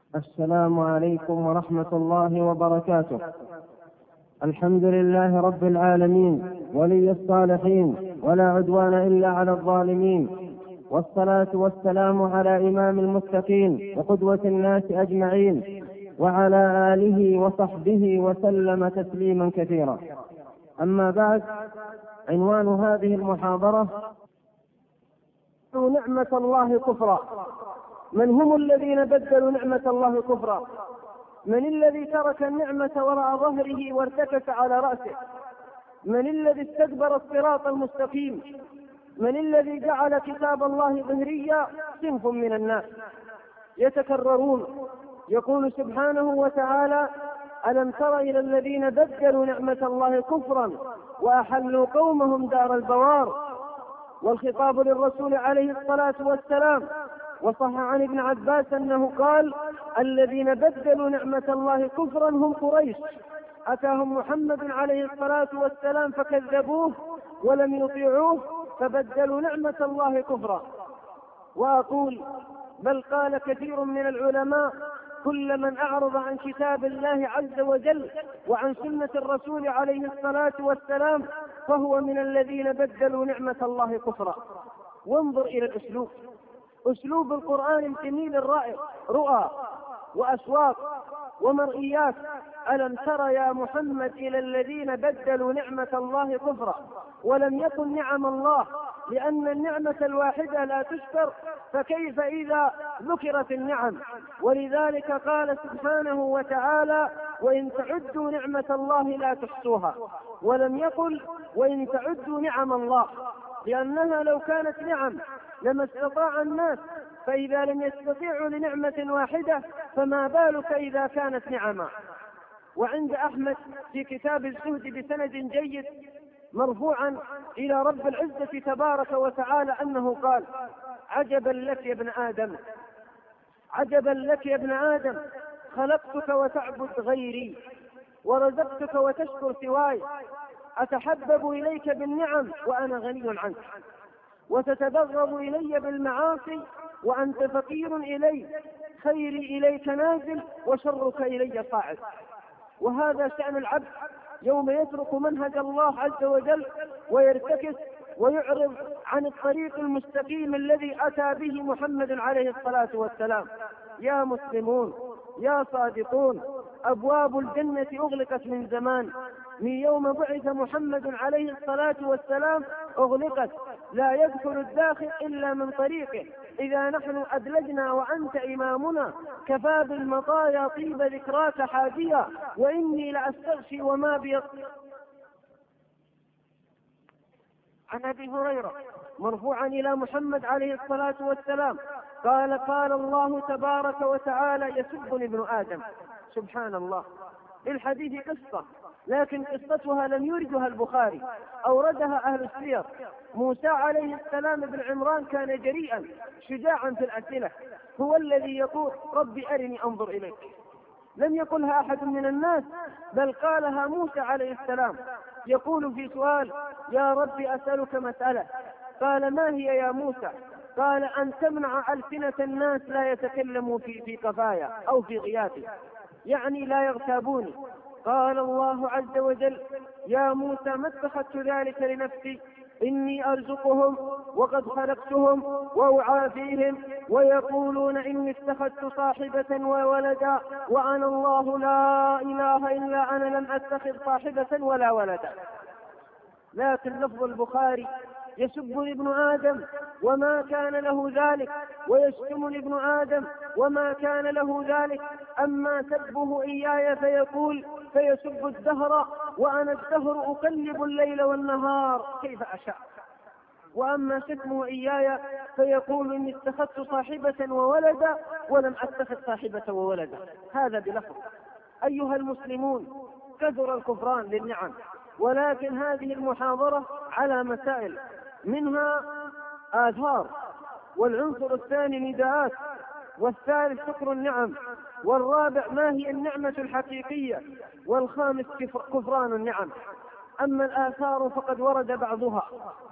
السلام عليكم ورحمة الله وبركاته. الحمد لله رب العالمين ولي الصالحين، ولا عدوان إلا على الظالمين، والصلاة والسلام على إمام المتقين وقدوة الناس أجمعين، وعلى آله وصحبه وسلم تسليما كثيرا. أما بعد، عنوان هذه المحاضرة: نعمة الله كفرا. من هم الذين بدلوا نعمة الله كفرا؟ من الذي ترك النعمة وراء ظهره وارتكس على رأسه؟ من الذي استكبر الصراط المستقيم؟ من الذي جعل كتاب الله ظهريا؟ صنف من الناس يتكررون. يقول سبحانه وتعالى: ألم تر إلى الذين بدلوا نعمة الله كفرا وأحلوا قومهم دار البوار. والخطاب للرسول عليه الصلاة والسلام. وصح عن ابن عباس أنه قال: الذين بدلوا نعمة الله كفرا هم قريش، أتاهم محمد عليه الصلاة والسلام فكذبوه ولم يطيعوه فبدلوا نعمة الله كفرا. وأقول: بل قال كثير من العلماء: كل من أعرض عن كتاب الله عز وجل وعن سنة الرسول عليه الصلاة والسلام فهو من الذين بدلوا نعمة الله كفرا. وانظر إلى الأسلوب، أسلوب القرآن الجميل الرائع، رؤى وأشواق ومرئيات. ألم تر يا محمد إلى الذين بدلوا نعمة الله كفرا. ولم يكن نعم الله، لأن النعمة الواحدة لا تشكر، فكيف إذا ذكرت النعم؟ ولذلك قال سبحانه وتعالى: وإن تعدوا نعمة الله لا تحصوها. ولم يقل وإن تعدوا نعم الله، لأنها لو كانت نعم لما استطاع الناس، فإذا لم يستطيعوا لنعمة واحدة فما بالك إذا كانت نعما. وعند أحمد في كتاب الزهد بسند جيد مرفوعا إلى رب العزة تبارك وتعالى أنه قال: عجبا لك يا ابن آدم، عجبا لك يا ابن آدم، خلقتك وتعبد غيري، ورزقتك وتشكر سواي، أتحبب إليك بالنعم وأنا غني عنك، وتتبغض إلي بالمعاصي وأنت فقير إلي، خيري إليك نازل وشرك إلي صاعد. وهذا شأن العبد يوم يترك منهج الله عز وجل ويرتكس ويعرض عن الطريق المستقيم الذي أتى به محمد عليه الصلاة والسلام. يا مسلمون، يا صادقون، أبواب الجنة أغلقت من زمان، من يوم بعث محمد عليه الصلاة والسلام أغلقت، لا يدخل الداخل إلا من طريقه. إذا نحن أدلجنا وأنت إمامنا، كفى بالمطايا طيب ذكراك حاجيا، وإني لأستغشي وما بي. عن أبي هريرة مرفوعا إلى محمد عليه الصلاة والسلام قال: قال الله تبارك وتعالى: يسبني ابن آدم. سبحان الله. للحديث قصة، لكن قصتها لم يردها البخاري، أوردها أهل السير. موسى عليه السلام بن عمران كان جريئا شجاعا في الأسئلة، هو الذي يقول: ربي أرني أنظر إليك. لم يقلها أحد من الناس، بل قالها موسى عليه السلام. يقول في سؤال: يا ربي أسألك مسألة. قال: ما هي يا موسى؟ قال: أن تمنع ألسنة الناس لا يتكلموا في قفايا أو في غيابي، يعني لا يغتابوني. قال الله عز وجل: يا موسى ما اتخذت ذلك لنفسي، إني أرزقهم وقد خلقتهم وأعافيهم، ويقولون إني اتخذت صاحبة وولدا وأنا الله لا إله إلا أنا لم أتخذ صاحبة ولا ولدا. لكن لفظ البخاري: يسبني ابن آدم وما كان له ذلك، ويشتمني ابن آدم وما كان له ذلك. أما سبه إياي فيسب الدهر وأنا الدهر أقلب الليل والنهار كيف أشاء. وأما شتمه إياي فيقول: إني اتخذت صاحبة وولدا ولم أتخذ صاحبة وولدا. هذا بلفظ. أيها المسلمون، كثر الكفران للنعم، ولكن هذه المحاضرة على مسائل، منها آثار، والعنصر الثاني نداءات، والثالث شكر النعم، والرابع ما هي النعمة الحقيقية، والخامس كفران النعم. أما الآثار فقد ورد بعضها،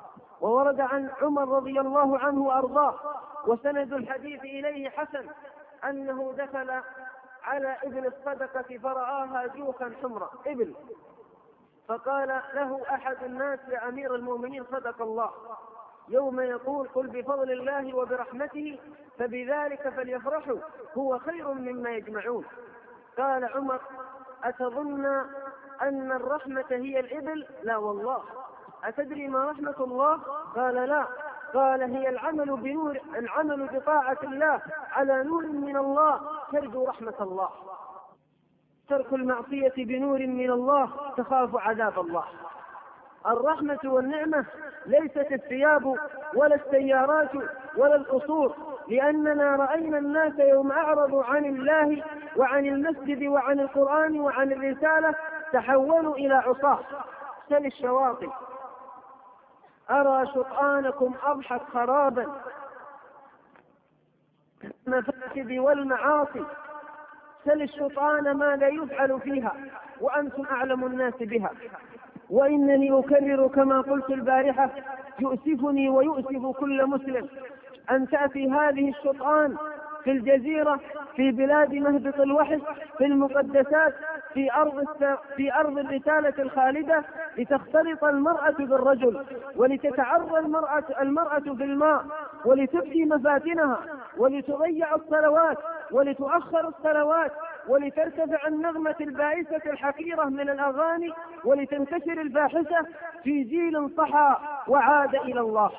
وورد عن عمر رضي الله عنه وأرضاه، وسند الحديث إليه حسن، أنه دخل على إبل الصدقة فرآها جوخا حمرا إبل، فقال له أحد الناس: يا أمير المؤمنين صدق الله يوم يقول: قل بفضل الله وبرحمته فبذلك فليفرحوا هو خير مما يجمعون. قال عمر: أتظن أن الرحمة هي الإبل؟ لا والله. أتدري ما رحمة الله؟ قال: لا. قال: هي العمل بطاعة الله على نور من الله ترجو رحمة الله، ترك المعصية بنور من الله تخاف عذاب الله. الرحمة والنعمة ليست الثياب ولا السيارات ولا القصور، لأننا رأينا الناس يوم أعرضوا عن الله وعن المسجد وعن القرآن وعن الرسالة تحولوا إلى عصاة. سل الشواطئ: أرى شطآنكم أضحت خرابا المفاسد والمعاصي. سل الشطآن ما لا يفعل فيها وأنتم أعلم الناس بها. وإنني أكرر كما قلت البارحة: يؤسفني ويؤسف كل مسلم أن تأتي هذه الشطآن في الجزيرة، في بلاد مهبط الوحش، في المقدسات، في أرض الرسالة الخالدة، لتختلط المرأة بالرجل، ولتتعرى المرأة في الماء، ولتبدي مفاتنها، ولتضيع الصلوات، ولتؤخر الصلوات، ولترتفع النغمة البائسة الحقيرة من الأغاني، ولتنتشر الفاحشة في جيل صحى وعاد إلى الله.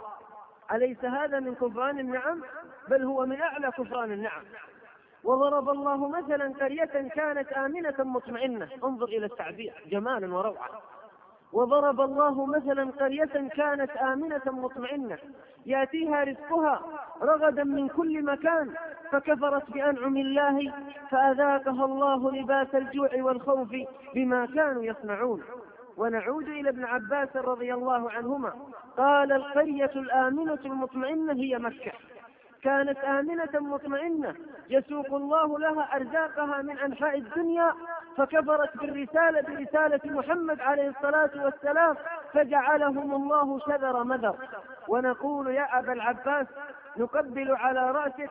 أليس هذا من كفران النعم؟ بل هو من أعلى كفران النعم. وضرب الله مثلا قرية كانت آمنة مطمئنة. انظر إلى التعبير جمالا وروعة. وضرب الله مثلا قرية كانت آمنة مطمئنة يأتيها رزقها رغدا من كل مكان فكفرت بأنعم الله فأذاقها الله لباس الجوع والخوف بما كانوا يصنعون. ونعود إلى ابن عباس رضي الله عنهما قال: القرية الآمنة المطمئنة هي مكة، كانت آمنة مطمئنة يسوق الله لها أرزاقها من أنحاء الدنيا، فكفرت برسالة محمد عليه الصلاة والسلام فجعلهم الله شذر مذر. ونقول: يا أبا العباس نقبل على رأسك،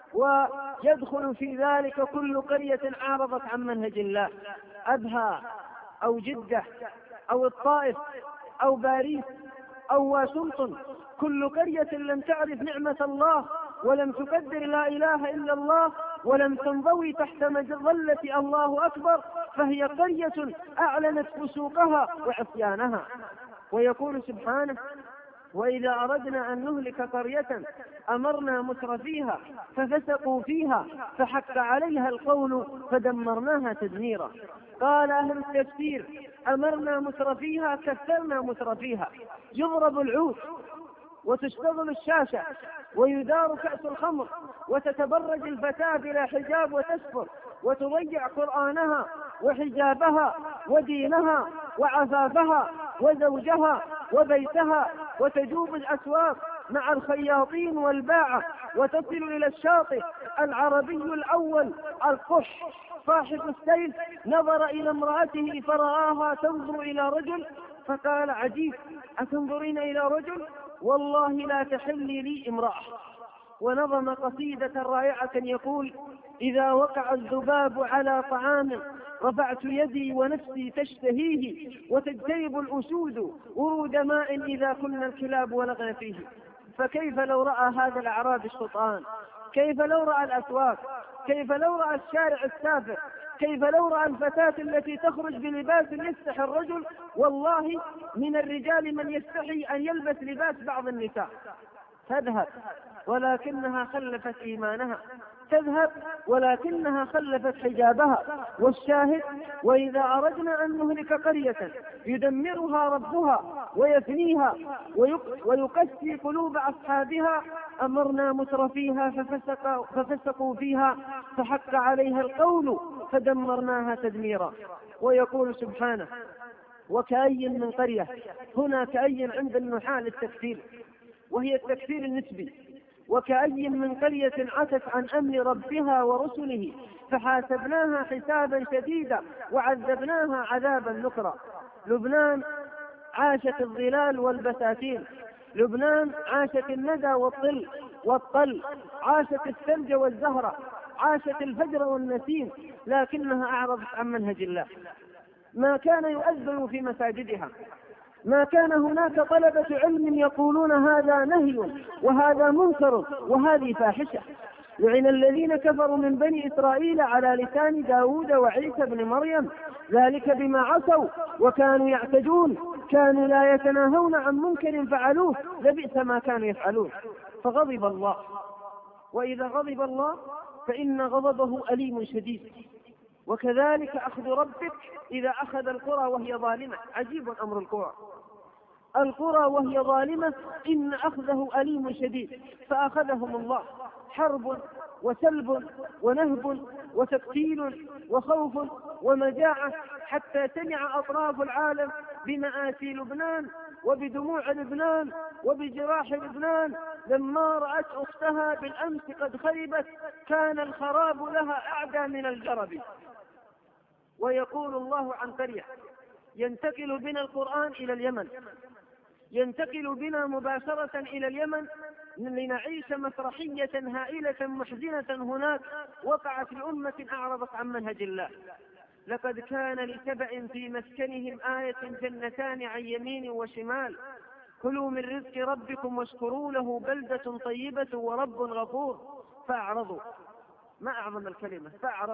ويدخل في ذلك كل قرية عارضت عن منهج الله، أبها أو جدة أو الطائف أو باريس أو واشنطن، كل قرية لم تعرف نعمة الله ولم تقدر لا إله إلا الله ولم تنضوي تحت مظلة الله أكبر، فهي قرية أعلنت فسوقها وعصيانها. ويقول سبحانه: وإذا أردنا أن نهلك قرية أمرنا مترفيها ففسقوا فيها فحق عليها القول فدمرناها تدميرا. قال أهل التفسير: أمرنا مترفيها كثرنا مترفيها. يضرب العود وتشتغل الشاشة ويدار كأس الخمر وتتبرج الفتاة بلا حجاب وتسفر وتضيع قرآنها وحجابها ودينها وعفافها وزوجها وبيتها، وتجوب الأسواق مع الخياطين والباعة، وتصل إلى الشاطئ. العربي الأول القح صاحب السيف نظر إلى امرأته فرآها تنظر إلى رجل فقال: عجيب، أتنظرين إلى رجل؟ والله لا تحلي لي امرأة. ونظم قصيدة رائعة يقول: إذا وقع الذباب على طعام رفعت يدي ونفسي تشتهيه، وتجتيب الأسود ورود ماء إذا كنا الكلاب ولغن فيه. فكيف لو رأى هذا الأعرابي الشطآن؟ كيف لو رأى الأسواق؟ كيف لو رأى الشارع السافر؟ كيف لو رأى الفتاة التي تخرج بلباس يستحي الرجل؟ والله من الرجال من يستحي أن يلبس لباس بعض النساء. تذهب ولكنها خلفت إيمانها، تذهب ولكنها خلفت حجابها. والشاهد: وإذا أردنا أن نهلك قرية يدمرها ربها ويفنيها ويقسي قلوب أصحابها أمرنا مترفيها ففسقوا فيها فحق عليها القول فدمرناها تدميرا. ويقول سبحانه: وكأي من قرية، هنا كأي عند النحاة للتكفير وهي التكفير النسبي. وكأي من قرية عتت عن أمر ربها ورسله فحاسبناها حسابا شديدا وعذبناها عذابا نكرا. لبنان عاشت الظلال والبساتين، لبنان عاشت الندى والطل، عاشت الثلج والزهرة، عاشت الفجر والنسيم لكنها أعرضت عن منهج الله. ما كان يؤذن في مساجدها، ما كان هناك طلبة علم يقولون هذا نهي وهذا منكر وهذه فاحشة. لعن الذين كفروا من بني إسرائيل على لسان داود وعيسى بن مريم ذلك بما عصوا وكانوا يعتدون كانوا لا يتناهون عن منكر فعلوه لبئس ما كانوا يفعلون. فغضب الله، وإذا غضب الله فإن غضبه أليم شديد. وكذلك أخذ ربك إذا أخذ القرى وهي ظالمة. عجيب أمر القرى وهي ظالمة إن أخذه أليم شديد. فأخذهم الله حرب وسلب ونهب وتقتيل وخوف ومجاعة، حتى سمع أطراف العالم بمآسي لبنان وبدموع لبنان وبجراح لبنان لما رأت أختها بالأمس قد خربت كان الخراب لها أعدى من الجرب. ويقول الله عن قرية ينتقل بنا القرآن إلى اليمن، ينتقل بنا مباشرة إلى اليمن لنعيش مسرحية هائلة محزنة هناك وقعت لأمة أعرضت عن منهج الله. لقد كان لسبأ في مسكنهم آية جنتان عن يمين وشمال كلوا من رزق ربكم واشكروا له بلدة طيبة ورب غفور. فأعرضوا، ما أعظم الكلمة،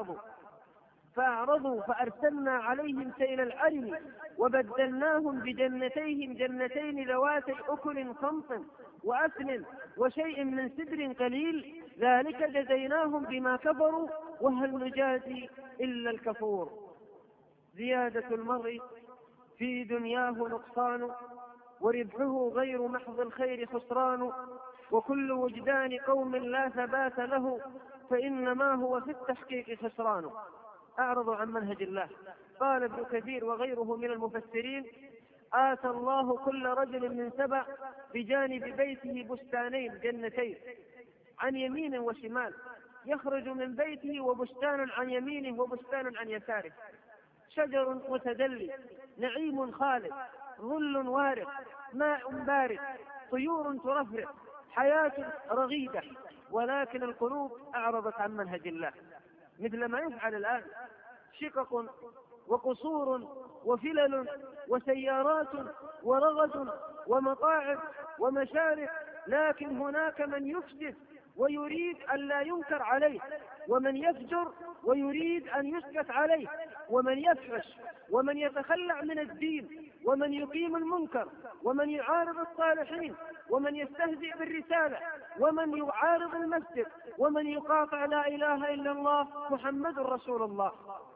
فأعرضوا فأرسلنا عليهم سيل العرم وبدلناهم بجنتيهم جنتين ذواتي أكل خمط وأثل وشيء من سدر قليل ذلك جزيناهم بما كفروا وهل نجازي إلا الكفور. زيادة المرء في دنياه نقصان وربحه غير محض الخير خسران وكل وجدان قوم لا ثبات له فإنما هو في التحقيق خسران. أعرضوا عن منهج الله. قال ابن كثير وغيره من المفسرين آتى الله كل رجل من سبأ بجانب بيته بستانين جنتين عن يمين وشمال، يخرج من بيته وبستان عن يمينه وبستان عن يساره، شجر متدلي نعيم خالد ظل وارق ماء بارد طيور ترفرق حياة رغيدة. ولكن القلوب أعرضت عن منهج الله مثل ما يفعل الآن، شقق وقصور وفلل وسيارات ورغد ومطاعم ومشارق، لكن هناك من يفسد ويريد أن لا ينكر عليه، ومن يفجر ويريد أن يسكت عليه، ومن يفحش ومن يتخلع من الدين ومن يقيم المنكر ومن يعارض الصالحين ومن يستهزئ بالرسالة ومن يعارض المسجد ومن يقاطع لا إله إلا الله محمد رسول الله.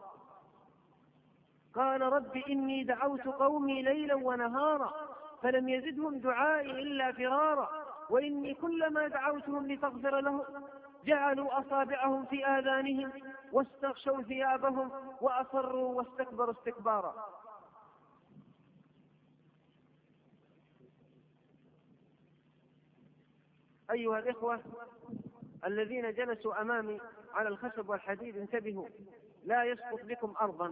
قال رب إني دعوت قومي ليلا ونهارا فلم يزدهم دعائي إلا فرارا وإني كلما دعوتهم لتغفر لهم جعلوا أصابعهم في آذانهم واستغشوا ثيابهم وأصروا واستكبروا استكبارا. أيها الإخوة الذين جلسوا أمامي على الخشب والحديد انتبهوا، لا يسقط بكم أرضا،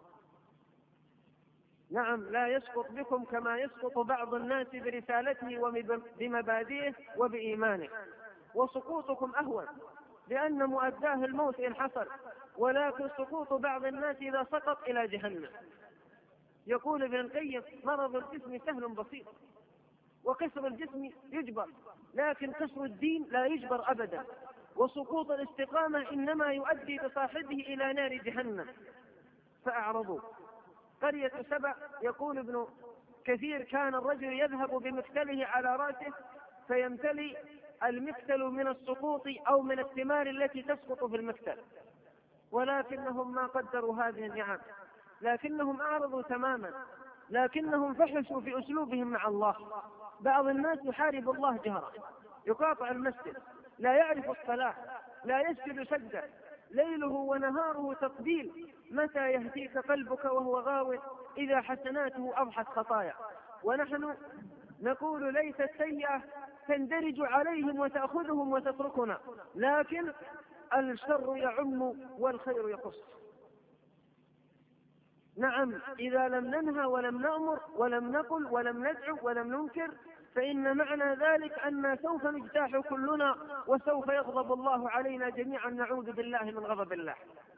نعم لا يسقط بكم كما يسقط بعض الناس برسالته وبمبادئه وبإيمانه، وسقوطكم أهون لأن مؤداه الموت إن حصل، ولكن سقوط بعض الناس إذا سقط إلى جهنم. يقول ابن القيم مرض الجسم سهل بسيط وكسر الجسم يجبر، لكن كسر الدين لا يجبر أبدا، وسقوط الاستقامة إنما يؤدي بصاحبه إلى نار جهنم. فأعرضوا. قرية سبأ يقول ابن كثير كان الرجل يذهب بمكتله على رأسه فيمتلي المكتل من السقوط أو من الثمار التي تسقط في المكتل، ولكنهم ما قدروا هذه النعم، لكنهم أعرضوا تماما، لكنهم فحشوا في أسلوبهم مع الله. بعض الناس يحارب الله جهرا، يقاطع المسجد، لا يعرف الصلاة، لا يسجد سجدة، ليله ونهاره تقبيل. متى يهديك قلبك وهو غاو إذا حسناته أضحت خطايا. ونحن نقول ليست سيئة تندرج عليهم وتأخذهم وتتركنا، لكن الشر يعم والخير يقص. نعم إذا لم ننهى ولم نأمر ولم نقل ولم ندعو ولم ننكر فإن معنى ذلك أن سوف نجتاح كلنا وسوف يغضب الله علينا جميعا، نعوذ بالله من غضب الله.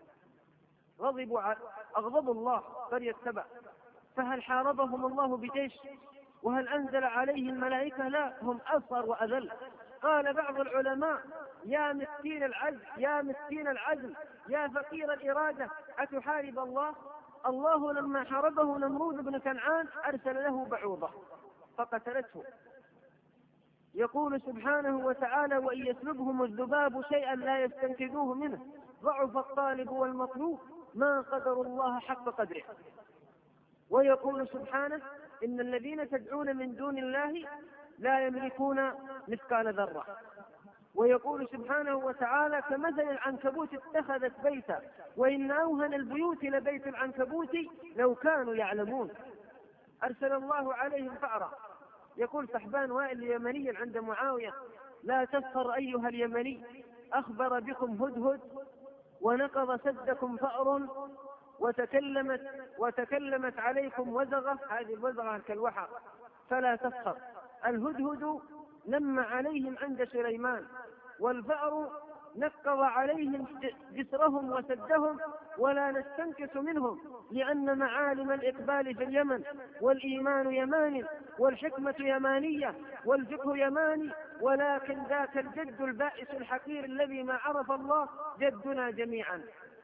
أغضبوا الله قرية سبأ، فهل حاربهم الله بجيش؟ وهل أنزل عليهم ملائكة؟ لا، هم أصغر وأذل. قال بعض العلماء: يا مسكين العزم، يا مسكين العزم، يا فقير الإرادة، أتحارب الله؟ الله لما حاربه نمرود بن كنعان أرسل له بعوضة فقتلته. يقول سبحانه وتعالى: وإن يسلبهم الذباب شيئا لا يستنقذوه منه، ضعف الطالب والمطلوب، ما قدروا الله حق قدره. ويقول سبحانه: إن الذين تدعون من دون الله لا يملكون مثقال ذرة. ويقول سبحانه وتعالى: كمثل العنكبوت اتخذت بيتا وإن أوهن البيوت لبيت العنكبوت لو كانوا يعلمون. أرسل الله عليهم فأرا. يقول سحبان وائل اليمني عند معاوية: لا تسخر أيها اليمني، أخبر بكم هدهد ونقض سدكم فأر وتكلمت عليكم وزغة، هذه الوزغة كالوحى، فلا تسخر. الهدهد نم عليهم عند سليمان، والفأر نقض عليهم جسرهم وسدهم، ولا نستنكس منهم، لأن معالم الإقبال في اليمن، والإيمان يماني، والحكمة يمانية، والفقه يماني، ولكن ذاك الجد البائس الحقير الذي ما عرف الله جدنا جميعا.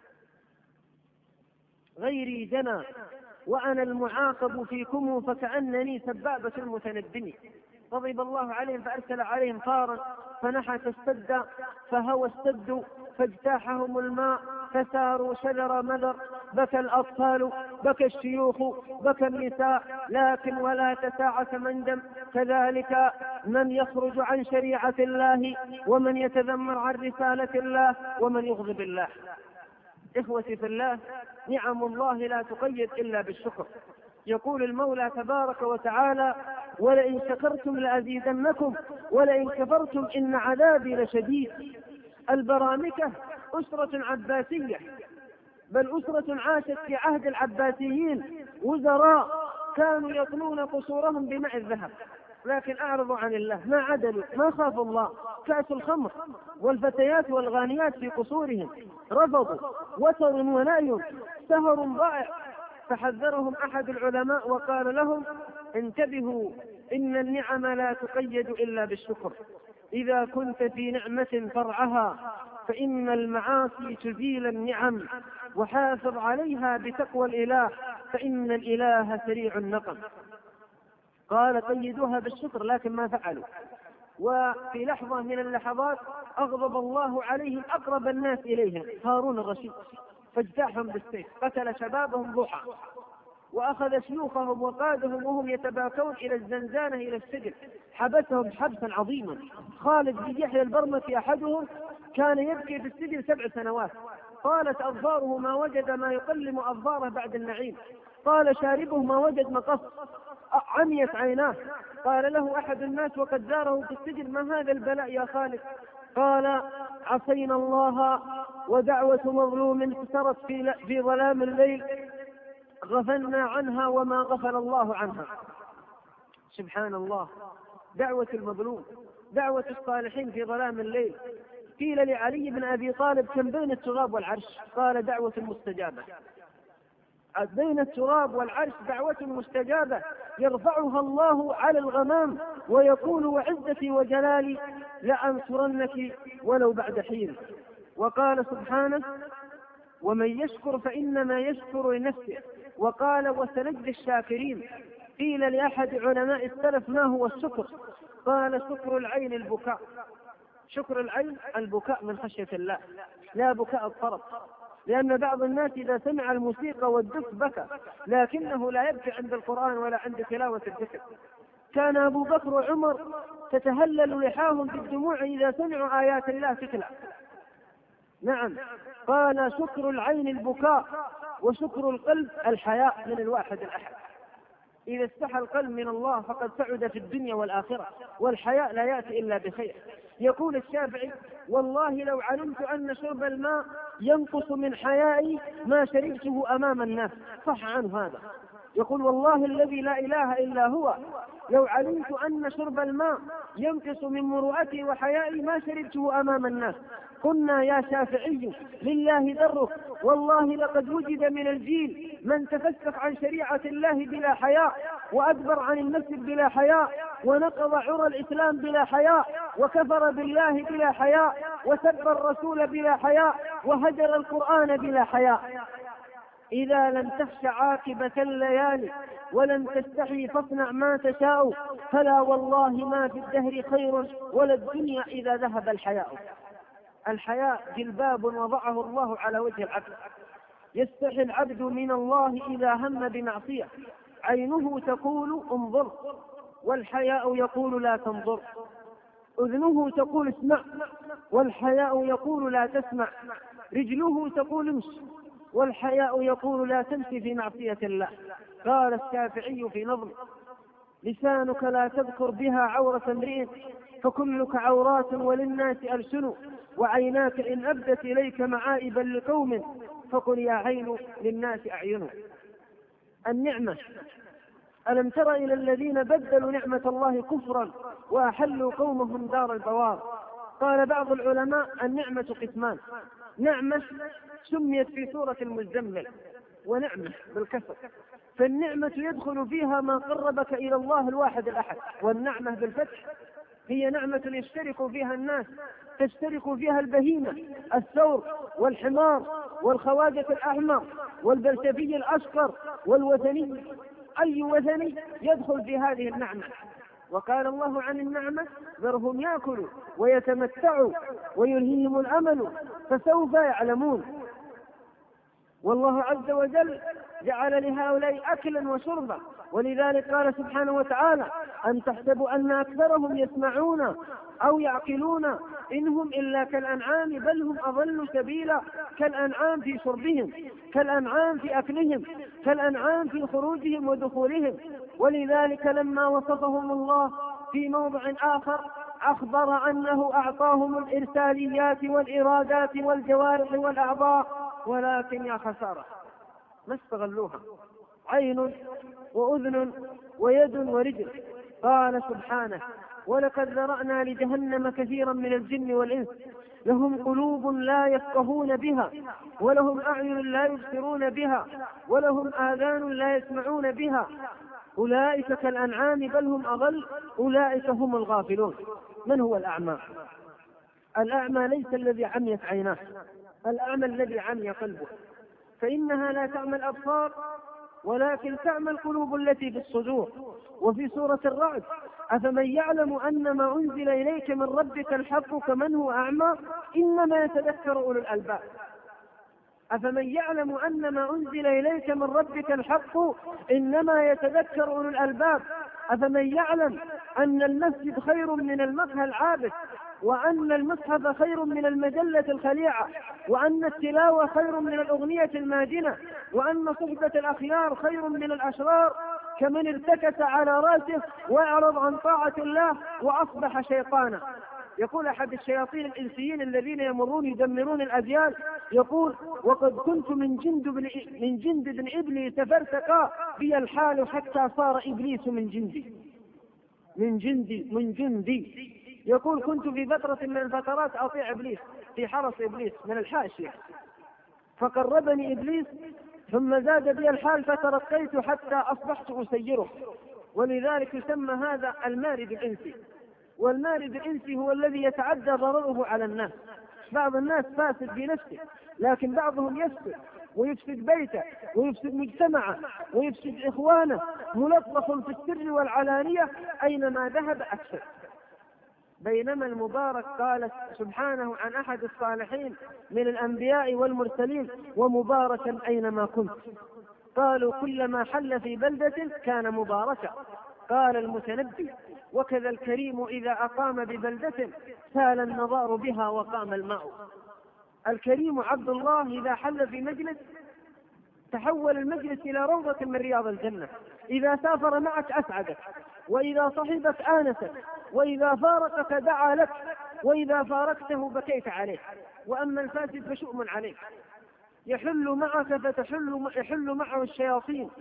غيري جنى وأنا المعاقب فيكم، فكأنني سبابة المتندم. غضب الله عليهم فأرسل عليهم طارا فنحت السد فهوى السد فاجتاحهم الماء فساروا شجر مذر. بكى الأطفال، بكى الشيوخ، بكى النساء، لكن ولا تساعة مندم. كذلك من يخرج عن شريعة الله، ومن يتذمر عن رسالة الله، ومن يغضب الله. إخوتي في الله، نعم الله لا تقيد إلا بالشكر. يقول المولى تبارك وتعالى: ولئن شكرتم لأزيدنكم ولئن كفرتم إن عذابي لشديد. البرامكة أسرة عباسية، بل أسرة عاشت في عهد العباسيين، وزراء كانوا يطلون قصورهم بماء الذهب، لكن أعرضوا عن الله، ما عدلوا، ما خافوا الله. كأس الخمر والفتيات والغانيات في قصورهم، رفضوا. وتر ونأي، سهر ضائع. فحذرهم أحد العلماء وقال لهم: انتبهوا، إن النعم لا تقيد إلا بالشكر. إذا كنت في نعمة فرعها فإن المعاصي تزيل النعم، وحافظ عليها بتقوى الإله، فإن الإله سريع النقم. قال: قيدوها بالشكر، لكن ما فعلوا. وفي لحظة من اللحظات أغضب الله عليهم أقرب الناس إليهم، هارون الرشيد، فاجتاحهم بالسيف، قتل شبابهم ضحى، وأخذ شيوخهم وقادهم وهم يتباكون إلى الزنزانة إلى السجن، حبسهم حبسا عظيما. خالد بن يحيى البرمكي أحدهم كان يبكي في السجن 7 سنوات، قالت أظفاره ما وجد ما يقلم أظفاره بعد النعيم، قال شاربه ما وجد مقص، عميت عيناه. قال له أحد الناس وقد زاره في السجن: ما هذا البلاء يا خالد؟ قال: عصينا الله ودعوة مظلوم انتصرت في ظلام الليل، غفلنا عنها وما غفل الله عنها. سبحان الله، دعوة المظلوم، دعوة الصالحين في ظلام الليل. قيل لعلي بن أبي طالب: كم بين التراب والعرش؟ قال: دعوة مستجابة. بين التراب والعرش دعوة مستجابة يرفعها الله على الغمام، ويقول: وعزتي وجلالي لأنصرنك ولو بعد حين. وقال سبحانه: ومن يشكر فإنما يشكر لنفسه. وقال: وسنجزي الشاكرين. قيل لأحد علماء السلف: ما هو الشكر؟ قال: شكر العين البكاء. شكر العين البكاء من خشية الله، لا بكاء الطرب، لأن بعض الناس إذا سمع الموسيقى والدف بكى، لكنه لا يبكي عند القرآن ولا عند تلاوة الذكر. كان أبو بكر وعمر تتهلل لحاهم بالدموع إذا سمعوا آيات الله تتلى. نعم، قال: شكر العين البكاء، وشكر القلب الحياء من الواحد الأحد. إذا استحى القلب من الله فقد سعد في الدنيا والآخرة، والحياء لا يأتي إلا بخير. يقول الشافعي: والله لو علمت أن شرب الماء ينقص من حيائي ما شربته أمام الناس. صح عنه هذا. يقول والله الذي لا إله إلا هو لو علمت أن شرب الماء ينقص من مروءتي وحيائي ما شربته أمام الناس. قلنا يا شافعي لله درك والله لقد وجد من الجيل من تفسق عن شريعة الله بلا حياء، وأدبر عن المسجد بلا حياء، ونقض عرى الإسلام بلا حياء، وكفر بالله بلا حياء، وسب الرسول بلا حياء، وهجر القرآن بلا حياء. إذا لم تخش عاقبة الليالي ولم تستحي فاصنع ما تشاء، فلا والله ما في الدهر خير ولا الدنيا إذا ذهب الحياء. الحياء جلباب وضعه الله على وجه العبد، يستحي العبد من الله إذا هم بمعصية، عينه تقول انظر والحياء يقول لا تنظر، أذنه تقول اسمع والحياء يقول لا تسمع، رجله تقول امشي والحياء يقول لا تمشي في معصية الله. قال الشافعي في نظم: لسانك لا تذكر بها عورة امرئ فكلك عورات وللناس ألسن، وعيناك إن أبدت إليك معائبا لقوم فقل يا عين للناس أعين. النعمة: ألم تر إلى الذين بدلوا نعمة الله كفرا وأحلوا قومهم دار البوار. قال بعض العلماء النعمة قسمان: نعمة سميت في سورة المزمل ونعمة بالكسر، فالنعمة يدخل فيها ما قربك إلى الله الواحد الأحد، والنعمة بالفتح هي نعمة يشترك فيها الناس، تشترك فيها البهيمة الثور والحمار والخواجة الأحمر والبلشفي الأشقر والوثني، أي وثني يدخل في هذه النعمة. وقال الله عن النعمة: ذرهم يأكلوا ويتمتعوا ويلهيهم الأمل فسوف يعلمون. والله عز وجل جعل لهؤلاء أكلا وشربا، ولذلك قال سبحانه وتعالى: أن تحسبوا أن أكثرهم يسمعون أو يعقلون إنهم إلا كالأنعام بل هم أضل سبيلا. كالأنعام في شربهم، كالأنعام في أكلهم، كالأنعام في خروجهم ودخولهم. ولذلك لما وصفهم الله في موضع آخر أخبر أنه أعطاهم الإرساليات والإرادات والجوارح والأعضاء، ولكن يا خسارة ما استغلوها، عين وأذن ويد ورجل. قال سبحانه: ولقد ذرأنا لجهنم كثيرا من الجن والإنس لهم قلوب لا يفقهون بها ولهم أعين لا يبصرون بها ولهم آذان لا يسمعون بها أولئك كالأنعام بل هم أضل أولئك هم الغافلون. من هو الأعمى؟ الأعمى ليس الذي عميت عيناه، الأعمى الذي عمي قلبه، فإنها لا تعمى الأبصار ولكن تعمى القلوب التي في الصدور. وفي سورة الرعد: أفمن يعلم أن ما أنزل إليك من ربك الحق كمن هو أعمى إنما يتذكر أولو الألباب. أفمن يعلم أن ما أنزل إليك من ربك الحق إنما يتذكر أولو الألباب. أفمن يعلم أن المسجد خير من المقهى العابث، وأن المصحف خير من المجلة الخليعة، وأن التلاوة خير من الأغنية الماجنة، وأن صحبة الأخيار خير من الأشرار، كمن ارتكس على رأسه وأعرض عن طاعة الله وأصبح شيطانا. يقول أحد الشياطين الإنسيين الذين يمرون يدمرون الأديان، يقول: وقد كنت من جند بن إبليس فارتقى بي الحال حتى صار إبليس من جندي. يقول: كنت في فترة من الفترات أطيع إبليس في حرس إبليس من الحاشية، فقربني إبليس ثم زاد بي الحال فترقيت حتى أصبحت أسيره. ولذلك يسمى هذا المارد الإنسي. والمارد الإنسي هو الذي يتعدى ضرره على الناس. بعض الناس فاسد بنفسه، لكن بعضهم يفسد ويفسد بيته ويفسد مجتمعه ويفسد إخوانه، ملطخ في السر والعلانية أينما ذهب أكثر. بينما المبارك قال سبحانه عن أحد الصالحين من الأنبياء والمرسلين: ومباركا أينما كنت. قالوا: كلما حل في بلدة كان مباركا. قال المتنبي: وكذا الكريم إذا أقام ببلدة سال النظار بها وقام الماء. الكريم عبد الله إذا حل في مجلس تحول المجلس إلى روضة من رياض الجنة. إذا سافر معك أسعدك، وإذا صحبك آنسك، وإذا فارقك دعا لك، وإذا فارقته بكيت عليه. وأما الفاسد فشؤم عليك، يحل معك يحل معه الشياطين،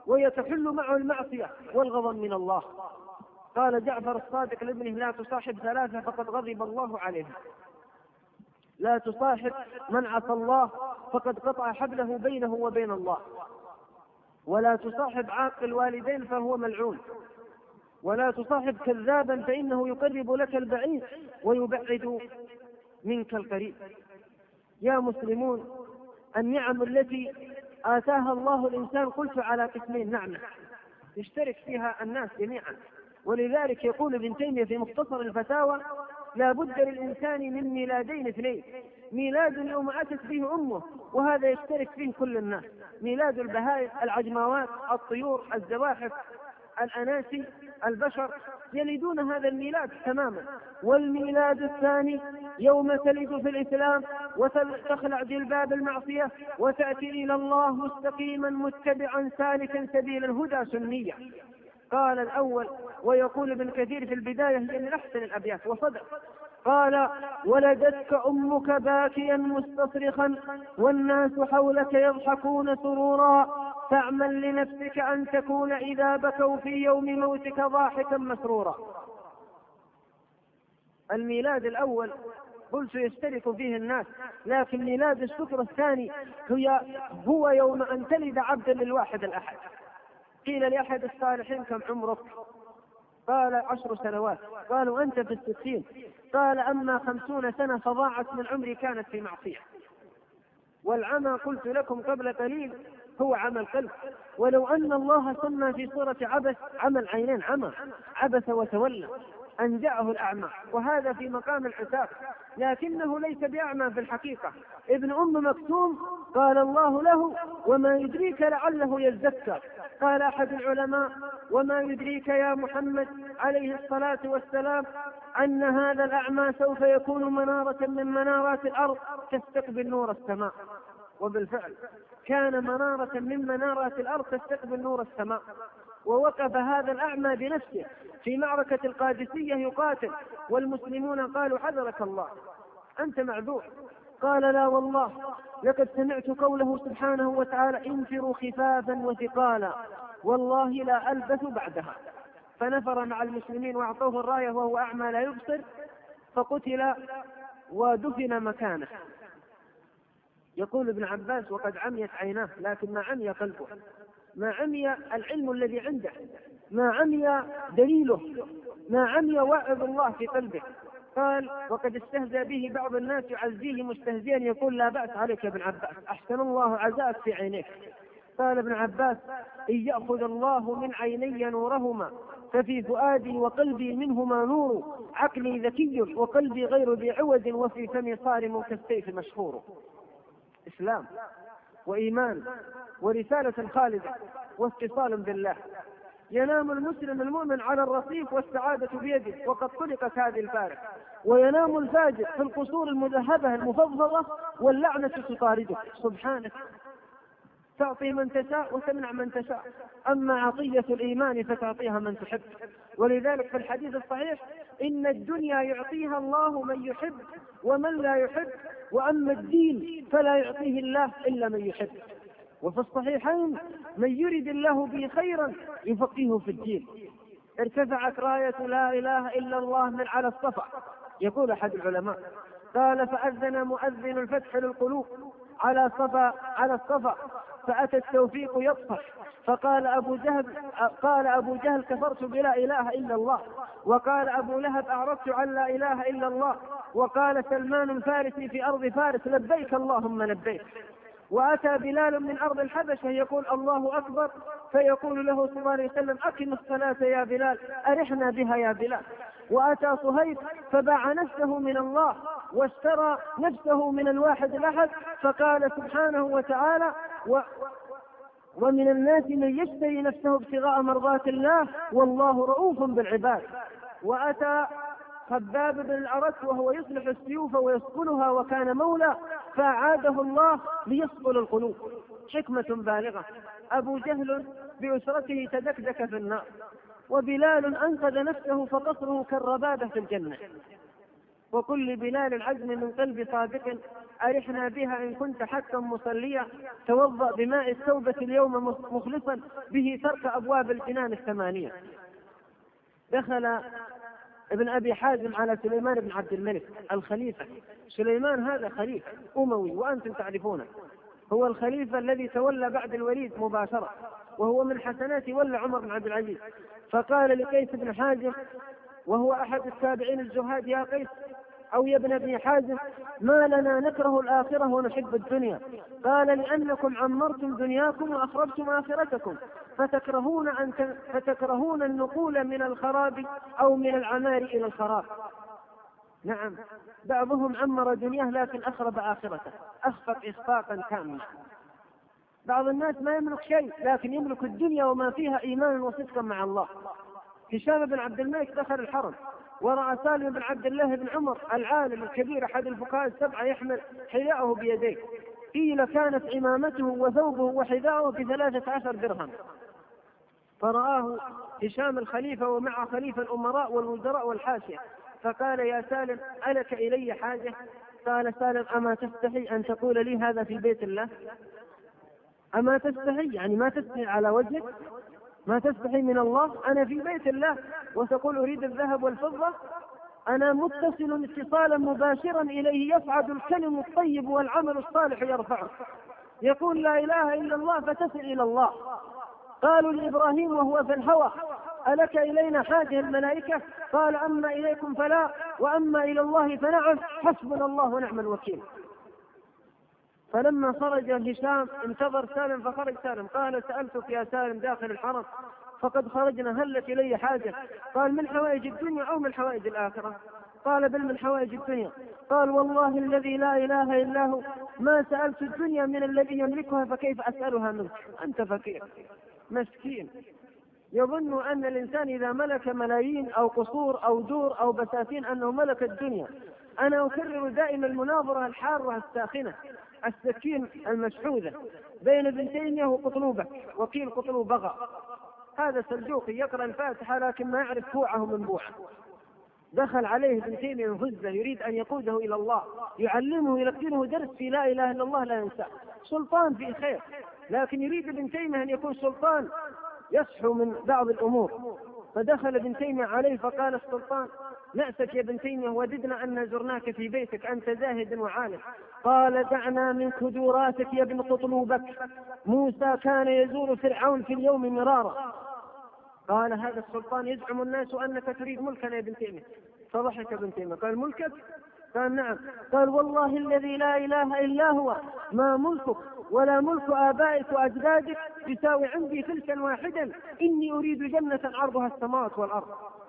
ويتحل معه المعصية والغضب من الله. قال جعفر الصادق لابنه: لا تصاحب ثلاثة فقد غضب الله عليها. لا تصاحب من عصى الله فقد قطع حبله بينه وبين الله، ولا تصاحب عاق الوالدين فهو ملعون، ولا تصاحب كذابا فإنه يقرب لك البعيد ويبعد منك القريب. يا مسلمون، النعم التي آتاها الله الإنسان قلت على قسمين: نعمة يشترك فيها الناس جميعا، ولذلك يقول ابن تيمية في مختصر الفتاوى: لا بد للإنسان من ميلادين اثنين، ميلاد يوم أتت به أمه وهذا يشترك فيه كل الناس، ميلاد البهائم، العجماوات، الطيور، الزواحف، الأناسي، البشر يلدون هذا الميلاد تماما. والميلاد الثاني يوم تلد في الإسلام وتخلع جلباب المعصية وتأتي إلى الله مستقيما متبعا سالكا سبيل الهدى سنيا. قال الأول، ويقول ابن كثير في البداية هي من أحسن الأبيات وصدق، قال: ولدتك أمك باكيا مستصرخا والناس حولك يضحكون سرورا، فاعمل لنفسك أن تكون إذا بكوا في يوم موتك ضاحكا مسرورا. الميلاد الأول قلت يشترك فيه الناس، لكن ميلاد الشكر الثاني هو يوم أن تلد عبدا للواحد الأحد. قيل لأحد الصالحين: كم عمرك؟ قال: 10 سنوات. قالوا: أنت في 60. قال: أما 50 سنة فضاعت من عمري كانت في معصية. والعمى قلت لكم قبل قليل هو عمى القلب، ولو أن الله سمى في سورة عبس عمى العينين عمى، عبس وتولى أن جاءه الأعمى، وهذا في مقام العتاب، لكنه ليس بأعمى في الحقيقة. ابن أم مكتوم قال الله له: وما يدريك لعله يزكى. قال أحد العلماء: وما يدريك يا محمد عليه الصلاة والسلام أن هذا الأعمى سوف يكون منارة من منارات الأرض تستقبل نور السماء. وبالفعل كان منارة من منارات الأرض تستقبل نور السماء. ووقف هذا الأعمى بنفسه في معركة القادسية يقاتل، والمسلمون قالوا: حذرك الله، أنت معذور. قال: لا والله، لقد سمعت قوله سبحانه وتعالى: انفروا خفافا وثقالا والله لا ألبث بعدها. فنفر مع المسلمين وأعطوه الراية وهو أعمى لا يبصر، فقتل ودفن مكانه. يقول ابن عباس: وقد عميت عيناه، لكن ما عمي قلبه، ما عمي العلم الذي عنده، ما عمي دليله، ما عمي واعظ الله في قلبه. قال: وقد استهزأ به بعض الناس يعزيه مستهزئا يقول: لا بأس عليك يا ابن عباس، أحسن الله عزاك في عينيك. قال ابن عباس: إن يأخذ الله من عيني نورهما ففي فؤادي وقلبي منهما نور، عقلي ذكي وقلبي غير ذي عوج وفي فمي صارم كالسيف مشهور. إسلام وإيمان ورسالة خالدة واتصال بالله. ينام المسلم المؤمن على الرصيف والسعادة بيده وقد طلقت هذه البارح، وينام الفاجر في القصور المذهبة المفضلة واللعنة تطارده. سبحانك، تعطي من تشاء وتمنع من تشاء، أما عطية الإيمان فتعطيها من تحب. ولذلك في الحديث الصحيح: إن الدنيا يعطيها الله من يحب ومن لا يحب، وأما الدين فلا يعطيه الله إلا من يحب. وفي الصحيحين: من يرد الله به خيرا يفقهه في الدين. ارتفعت راية لا إله إلا الله من على الصفا. يقول أحد العلماء: قال: فأذن مؤذن الفتح للقلوب على الصفا فأتى التوفيق يطفح، فقال أبو جهل كفرت بلا إله إلا الله، وقال أبو لهب أعرضت عن لا إله إلا الله، وقال سلمان الفارسي في أرض فارس: لبيك اللهم لبيك. وأتى بلال من أرض الحبشة يقول: الله أكبر، فيقول له صلى الله عليه وسلم: أقم الصلاة يا بلال، أرحنا بها يا بلال. وأتى صهيب فباع نفسه من الله واشترى نفسه من الواحد الأحد، فقال سبحانه وتعالى: ومن الناس من يشتري نفسه ابتغاء مرضات الله والله رؤوف بالعباد. وأتى خباب بن الأرت وهو يصلح السيوف ويصقلها وكان مولى، فأعاده الله ليصقل القلوب. حكمة بالغة. أبو جهل بأسرته تدكدك في النار، وبلال أنقذ نفسه فقصره كالربابة في الجنة. وكل بلال العزم من قلب صادق أرحنا بها إن كنت حتى مصليا، توضأ بماء التوبة اليوم مخلصا به ترك أبواب الجنان الثمانية. دخل ابن أبي حازم على سليمان بن عبد الملك الخليفة. سليمان هذا خليفة أموي وأنتم تعرفونه، هو الخليفة الذي تولى بعد الوليد مباشرة، وهو من حسناته ولى عمر بن عبد العزيز. فقال لقيس بن حازم وهو أحد التابعين الزهاد: يا قيس أو يا ابن أبي حازم، ما لنا نكره الآخرة ونحب الدنيا؟ قال: لأنكم عمرتم دنياكم وأخربتم آخرتكم، فتكرهون النقول من الخراب أو من العمار إلى الخراب. نعم، بعضهم عمر دنياه لكن أخرب آخرته، أخفق إخفاقا كاملا. بعض الناس ما يملك شيء لكن يملك الدنيا وما فيها إيمانا وصدقا مع الله. هشام بن عبد الملك دخل الحرم ورأى سالم بن عبد الله بن عمر العالم الكبير أحد الفقهاء السبعة يحمل حذاءه بيديه، قيل كانت عمامته وثوبه وحذاءه ب13 درهم. فرآه هشام الخليفة ومع خليفة الأمراء والوزراء والحاشية، فقال: يا سالم ألك إلي حاجة؟ قال سالم: أما تستحي أن تقول لي هذا في بيت الله؟ أما تستحي يعني ما تستحي على وجهك، ما تستحي من الله؟ أنا في بيت الله وتقول أريد الذهب والفضة؟ أنا متصل اتصالا مباشرا إليه، يصعد الكلم الطيب والعمل الصالح يرفعه. يقول لا إله إلا الله فتصل إلى الله. قالوا لإبراهيم وهو في الهوى: ألك إلينا حاجة الملائكة؟ قال: أما إليكم فلا، وأما إلى الله فنعم، حسبنا الله ونعم الوكيل. فلما خرج هشام انتظر سالم فخرج سالم، قال: سألتك يا سالم داخل الحرم فقد خرجنا، هل لك إلي حاجة؟ قال: من حوائج الدنيا أو من حوائج الآخرة؟ قال: بل من حوائج الدنيا. قال: والله الذي لا إله إلا هو ما سألت الدنيا من الذي يملكها، فكيف أسألها منك؟ أنت فقير مسكين. يظن أن الإنسان إذا ملك ملايين أو قصور أو دور أو بساتين أنه ملك الدنيا. أنا أكرر دائما المناظرة الحارة الساخنة السكين المشحوذة بين ابن تيمية وقطلوبة، وكيل قطلوبغة. هذا سلجوقي يقرأ الفاتحة لكن ما يعرف بوعه من بوعه. دخل عليه ابن تيمية الغزة يريد أن يقوده إلى الله، يعلمه يلقنه درس في لا إله إلا الله لا ينسى، سلطان في خير، لكن يريد ابن تيمية أن يكون سلطان يصحو من بعض الأمور. فدخل ابن تيمية عليه فقال السلطان: نأسك يا ابن تيمية، وددنا أن زرناك في بيتك، أنت زاهد وعالم. قال: دعنا من كدوراتك يا ابن قطلوبك، موسى كان يزور فرعون في اليوم مرارا. قال هذا السلطان: يزعم الناس أنك تريد ملكا يا ابن تيمية. فضحك ابن تيمية قال: ملكك؟ قال: نعم. قال: والله الذي لا إله إلا هو ما ملكك ولا ملك آبائك وأجدادك يساوي عندي فلسا واحدا، إني أريد جنة عرضها السماوات والأرض.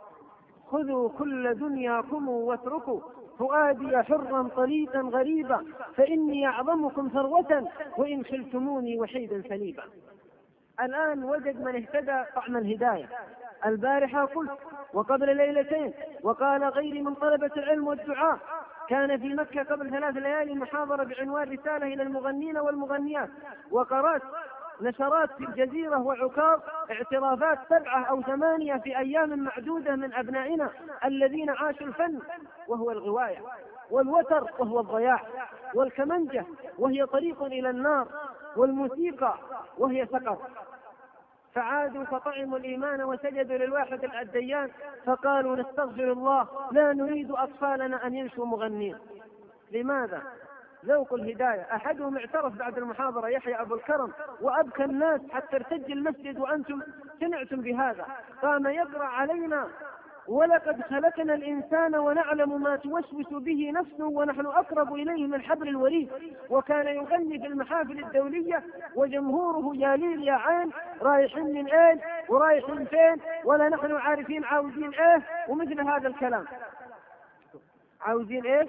خذوا كل دنياكم واتركوا فؤادي حرا طليقا غريبا، فإني أعظمكم ثروة وإن خلتموني وحيدا سليبا. الآن وجد من اهتدى طعم الهداية. البارحة قلت وقبل ليلتين وقال غيري من طلبة العلم والدعاء: كان في مكة قبل 3 ليالي محاضرة بعنوان رسالة إلى المغنين والمغنيات، وقرأت نشرات في الجزيرة وعكاظ اعترافات 7 أو 8 في أيام معدودة من أبنائنا الذين عاشوا الفن وهو الغواية، والوتر وهو الضياع، والكمنجة وهي طريق إلى النار، والموسيقى وهي سقر. فعادوا فطعموا الإيمان وسجدوا للواحد الديان، فقالوا: نستغفر الله، لا نريد أطفالنا أن ينشوا مغنين. لماذا؟ ذوق الهداية. أحدهم اعترف بعد المحاضرة، يحيى أبو الكرم، وأبكى الناس حتى ارتج المسجد وأنتم سمعتم بهذا. قام يقرأ علينا: ولقد خلقنا الإنسان ونعلم ما توسوس به نفسه ونحن أقرب إليه من حبل الوريد. وكان يغني في المحافل الدولية وجمهوره يا ليل يا عين، رايحين من اين ورايحين فين ولا نحن عارفين عاوزين ايه، ومثل هذا الكلام. عاوزين ايه؟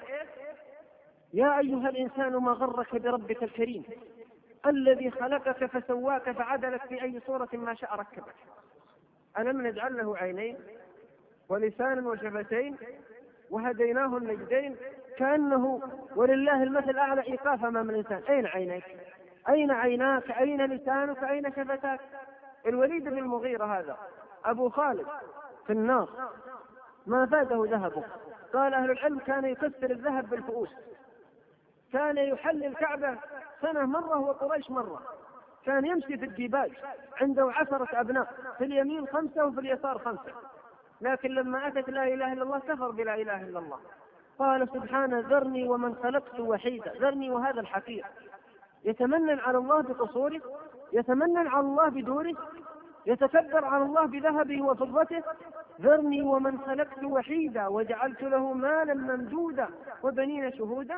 يا أيها الإنسان ما غرك بربك الكريم الذي خلقك فسواك فعدلك في أي صورة ما شاء ركبك. ألم نجعل له عينين ولسانا وشفتين وهديناه النجدين؟ كأنه ولله المثل الأعلى إيقاف أمام الإنسان. أين عينيك؟ أين عيناك؟ أين لسانك؟ أين شفتاك؟ الوليد بن المغيرة هذا أبو خالد في النار ما فاته ذهبه. قال أهل العلم: كان يكسر الذهب بالفؤوس. كان يحل الكعبة سنة مرة وقريش مرة، كان يمشي في الديباج، عنده 10 أبناء، في اليمين 5 وفي اليسار 5، لكن لما أتت لا إله إلا الله كفر بلا إله إلا الله. قال سبحانه: ذرني ومن خلقت وحيدا. ذرني وهذا الحقير يتمنن على الله بقصوره، يتمنن على الله بدوره، يتكبر على الله بذهبه وفضته. ذرني ومن خلقت وحيدا وجعلت له مالا ممدودا وبنين شهودا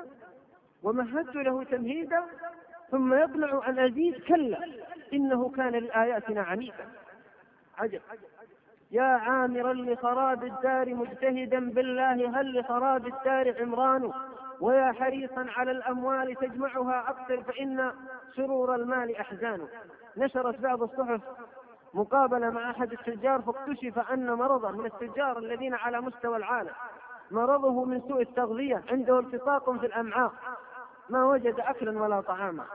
ومهدت له تمهيدا ثم يطلع أن أزيد، كلا إنه كان لآياتنا عنيدا. عجب. يا عامرا لخراب الدار مجتهدا بالله، هل لخراب الدار عمران؟ ويا حريصا على الأموال تجمعها أكثر، فإن سرور المال أحزان. نشرت بعض الصحف مقابلة مع أحد التجار، فاكتشف أن مرضا من التجار الذين على مستوى العالم، مرضه من سوء التغذية، عنده التصاق في الأمعاء، ما وجد أكلا ولا طعاما،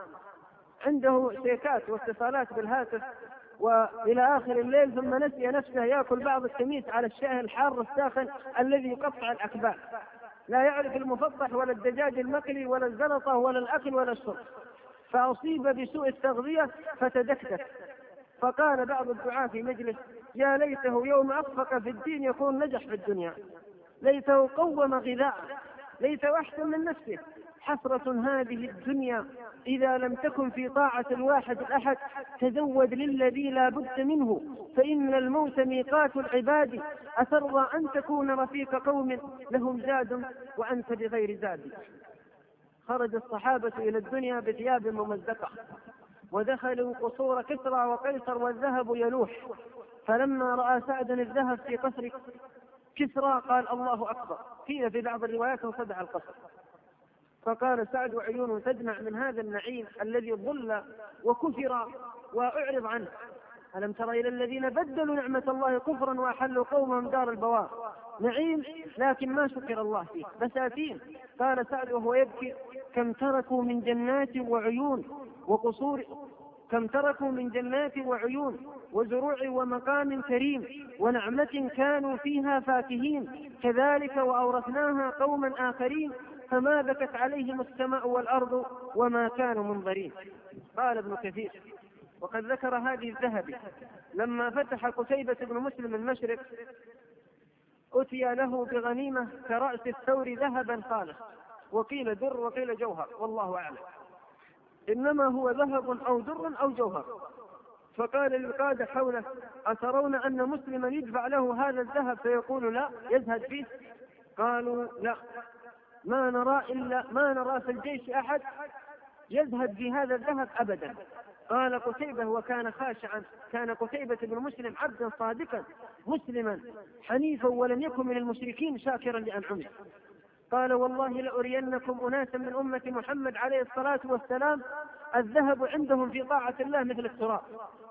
عنده شيكات واتصالات بالهاتف وإلى آخر الليل، ثم نسي نفسه يأكل بعض التميس على الشاي الحار الساخن الذي يقطع الأكباد، لا يعرف المفطح ولا الدجاج المقلي ولا الزلطة ولا الأكل ولا الشرب، فأصيب بسوء التغذية فتدكتك. فقال بعض الدعاة في مجلس: يا ليته يوم أخفق في الدين يكون نجح في الدنيا، ليته قوم غذاء، ليته أحسن من نفسه. حسرة هذه الدنيا إذا لم تكن في طاعة الواحد الأحد، تزود للذي لا بد منه، فإن الموت ميقات العباد. أترضى أن تكون رفيق قوم لهم زاد وأنت بغير زاد؟ خرج الصحابة إلى الدنيا بثياب ممزقة، ودخلوا قصور كسرى وقيصر والذهب يلوح، فلما رأى سعد الذهب في قصر كسرى قال: الله أكبر. قيل في بعض الروايات انصدع القصر، فقال سعد: وعيون تدمع من هذا النعيم الذي ضل وكفر وأعرض عنه. ألم تر إلى الذين بدلوا نعمة الله كفرا وأحلوا قومهم دار البوار. نعيم لكن ما شكر الله فيه، بساتين. قال سعد وهو يبكي: كم تركوا من جنات وعيون وقصور، كم تركوا من جنات وعيون وزروع ومقام كريم ونعمة كانوا فيها فاكهين، كذلك وأورثناها قوما آخرين، فما بكت عليهم السماء والأرض وما كانوا منظرين. قال ابن كثير: وقد ذكر هذه الذهبي لما فتح قتيبة بن مسلم المشرق أتي له بغنيمة كرأس الثور ذهبا خالص، وقيل در وقيل جوهر، والله أعلم، إنما هو ذهب أو در أو جوهر. فقال للقادة حوله: أترون أن مسلما يدفع له هذا الذهب فيقول لا يزهد فيه؟ قالوا: لا، ما نرى في الجيش أحد يزهد في هذا الذهب أبدا. قال قتيبة وكان خاشعا: كان قتيبة بن مسلم عبدا صادقا مسلما حنيفا ولم يكن من المشركين شاكرا لأنعمه. قال: والله لأرينكم أناسا من أمة محمد عليه الصلاة والسلام الذهب عندهم في طاعة الله مثل التراب.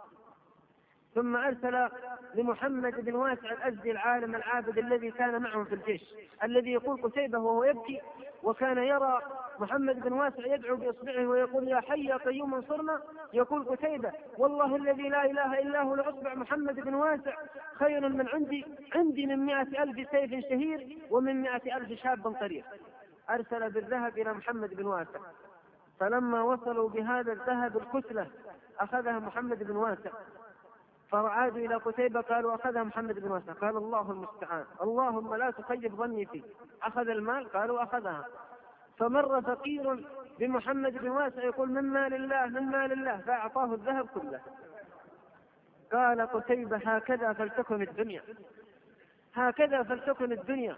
ثم أرسل لمحمد بن واسع الأزدي العالم العابد الذي كان معهم في الجيش، الذي يقول قتيبة وهو يبكي، وكان يرى محمد بن واسع يدعو بإصبعه ويقول: يا حي يا قيوم انصرنا. يقول قتيبة: والله الذي لا إله إلا هو لأصبع محمد بن واسع خير من عندي من 100,000 سيف شهير ومن 100,000 شاب طريق. أرسل بالذهب إلى محمد بن واسع، فلما وصلوا بهذا الذهب الكتلة أخذها محمد بن واسع، فعادوا إلى قتيبة قالوا: أخذها محمد بن واسع. قال: الله المستعان، اللهم لا تخيب ظني فيه. أخذ المال؟ قالوا: أخذها. فمر فقير بمحمد بن واسع يقول: من مال الله من مال الله، فأعطاه الذهب كله. قال قتيبة: هكذا فلتكن الدنيا، هكذا فلتكن الدنيا.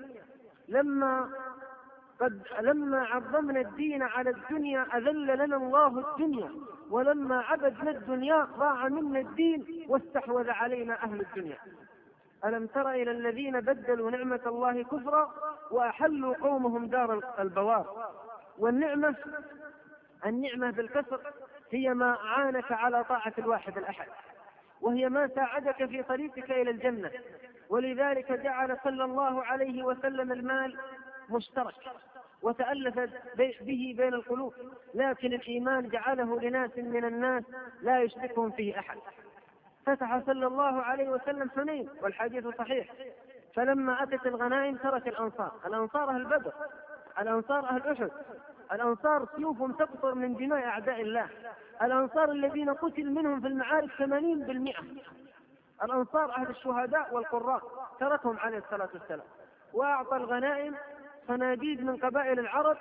لما عظمنا الدين على الدنيا أذل لنا الله الدنيا، ولما عبدنا الدنيا ضاع منا الدين واستحوذ علينا أهل الدنيا. ألم تر إلى الذين بدلوا نعمة الله كفرا وأحلوا قومهم دار البوار. والنعمة بالكسر هي ما أعانك على طاعة الواحد الأحد، وهي ما ساعدك في طريقك إلى الجنة. ولذلك جعل صلى الله عليه وسلم المال مشترك وتألف به بين القلوب، لكن الإيمان جعله لناس من الناس لا يشركهم فيه أحد. فتح صلى الله عليه وسلم حنين والحديث صحيح، فلما أتت الغنائم ترك الأنصار أهل بدر، الأنصار أهل أحد، الأنصار سيوفهم تقطر من دماء أعداء الله. الأنصار الذين قتل منهم في المعارك 80%. الأنصار أهل الشهداء والقراء تركهم عليه الصلاة والسلام، وأعطى الغنائم صناديد من قبائل العرب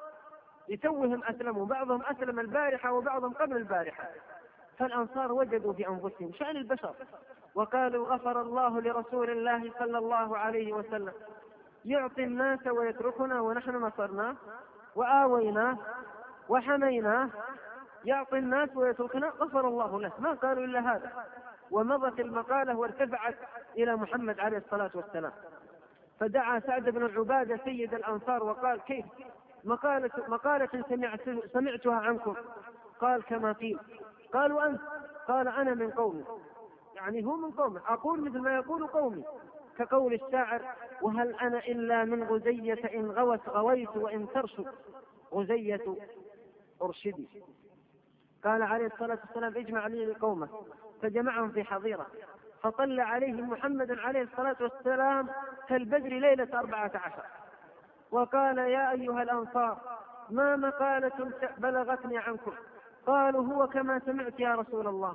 لتوهم أسلموا، بعضهم أسلم البارحة وبعضهم قبل البارحة. فالأنصار وجدوا في أنفسهم شأن البشر وقالوا غفر الله لرسول الله صلى الله عليه وسلم، يعطي الناس ويتركنا ونحن نصرناه وآويناه وحميناه، يعطي الناس ويتركنا، غفر الله له. ما قالوا إلا هذا. ومضت المقالة وارتفعت إلى محمد عليه الصلاة والسلام، فدعا سعد بن عبادة سيد الأنصار وقال كيف مقالة سمعتها عنكم؟ قال كما قيل. قالوا أنت؟ قال أنا من قومي، يعني هو من قومه، أقول مثل ما يقول قومي، كقول الشاعر وهل أنا إلا من غزية إن غوت غويت وإن ترشد غزية أرشدي. قال عليه الصلاة والسلام اجمع لي لقومه، فجمعهم في حظيرة، فطلع عليهم محمد عليه الصلاة والسلام كالبدر ليلة 14، وقال يا أيها الأنصار ما مقالة بلغتني عنكم؟ قالوا هو كما سمعت يا رسول الله.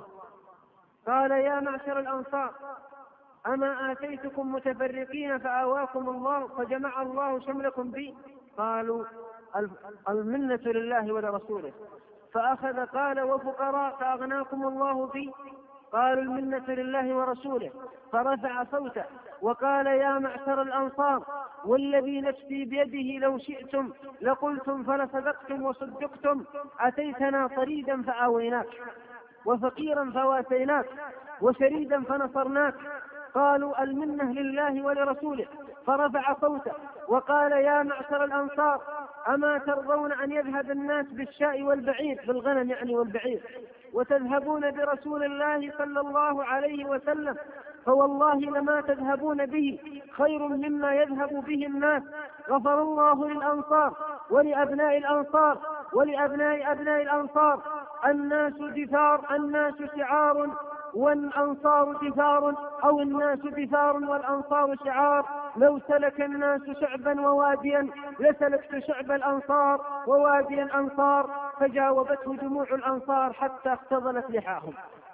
قال يا معشر الأنصار أما آتيتكم متفرقين فآواكم الله فجمع الله شملكم بي؟ قالوا المنة لله ولرسوله. فأخذ قال وفقراء فأغناكم الله بي؟ قالوا المنة لله ورسوله. فرفع صوته وقال يا معشر الأنصار والذي نفسي بيده لو شئتم لقلتم فلصدقتم وصدقتم، أتيتنا طريدا فآويناك وفقيرا فواسيناك وشريدا فنصرناك. قالوا المنة لله ولرسوله. فرفع صوته وقال يا معشر الأنصار أما ترضون أن يذهب الناس بالشاء والبعير، بالغنم يعني والبعير، وتذهبون برسول الله صلى الله عليه وسلم؟ فوالله لما تذهبون به خير مما يذهب به الناس. غفر الله للأنصار ولأبناء الأنصار ولأبناء أبناء الأنصار. الناس دثار، الناس شعار والأنصار دثار، أو الناس دثار والأنصار شعار. لو سلك الناس شعبا وواديا لسلكت شعب الأنصار ووادي الأنصار. فجاوبته دموع الأنصار حتى اختضلت لحاهم.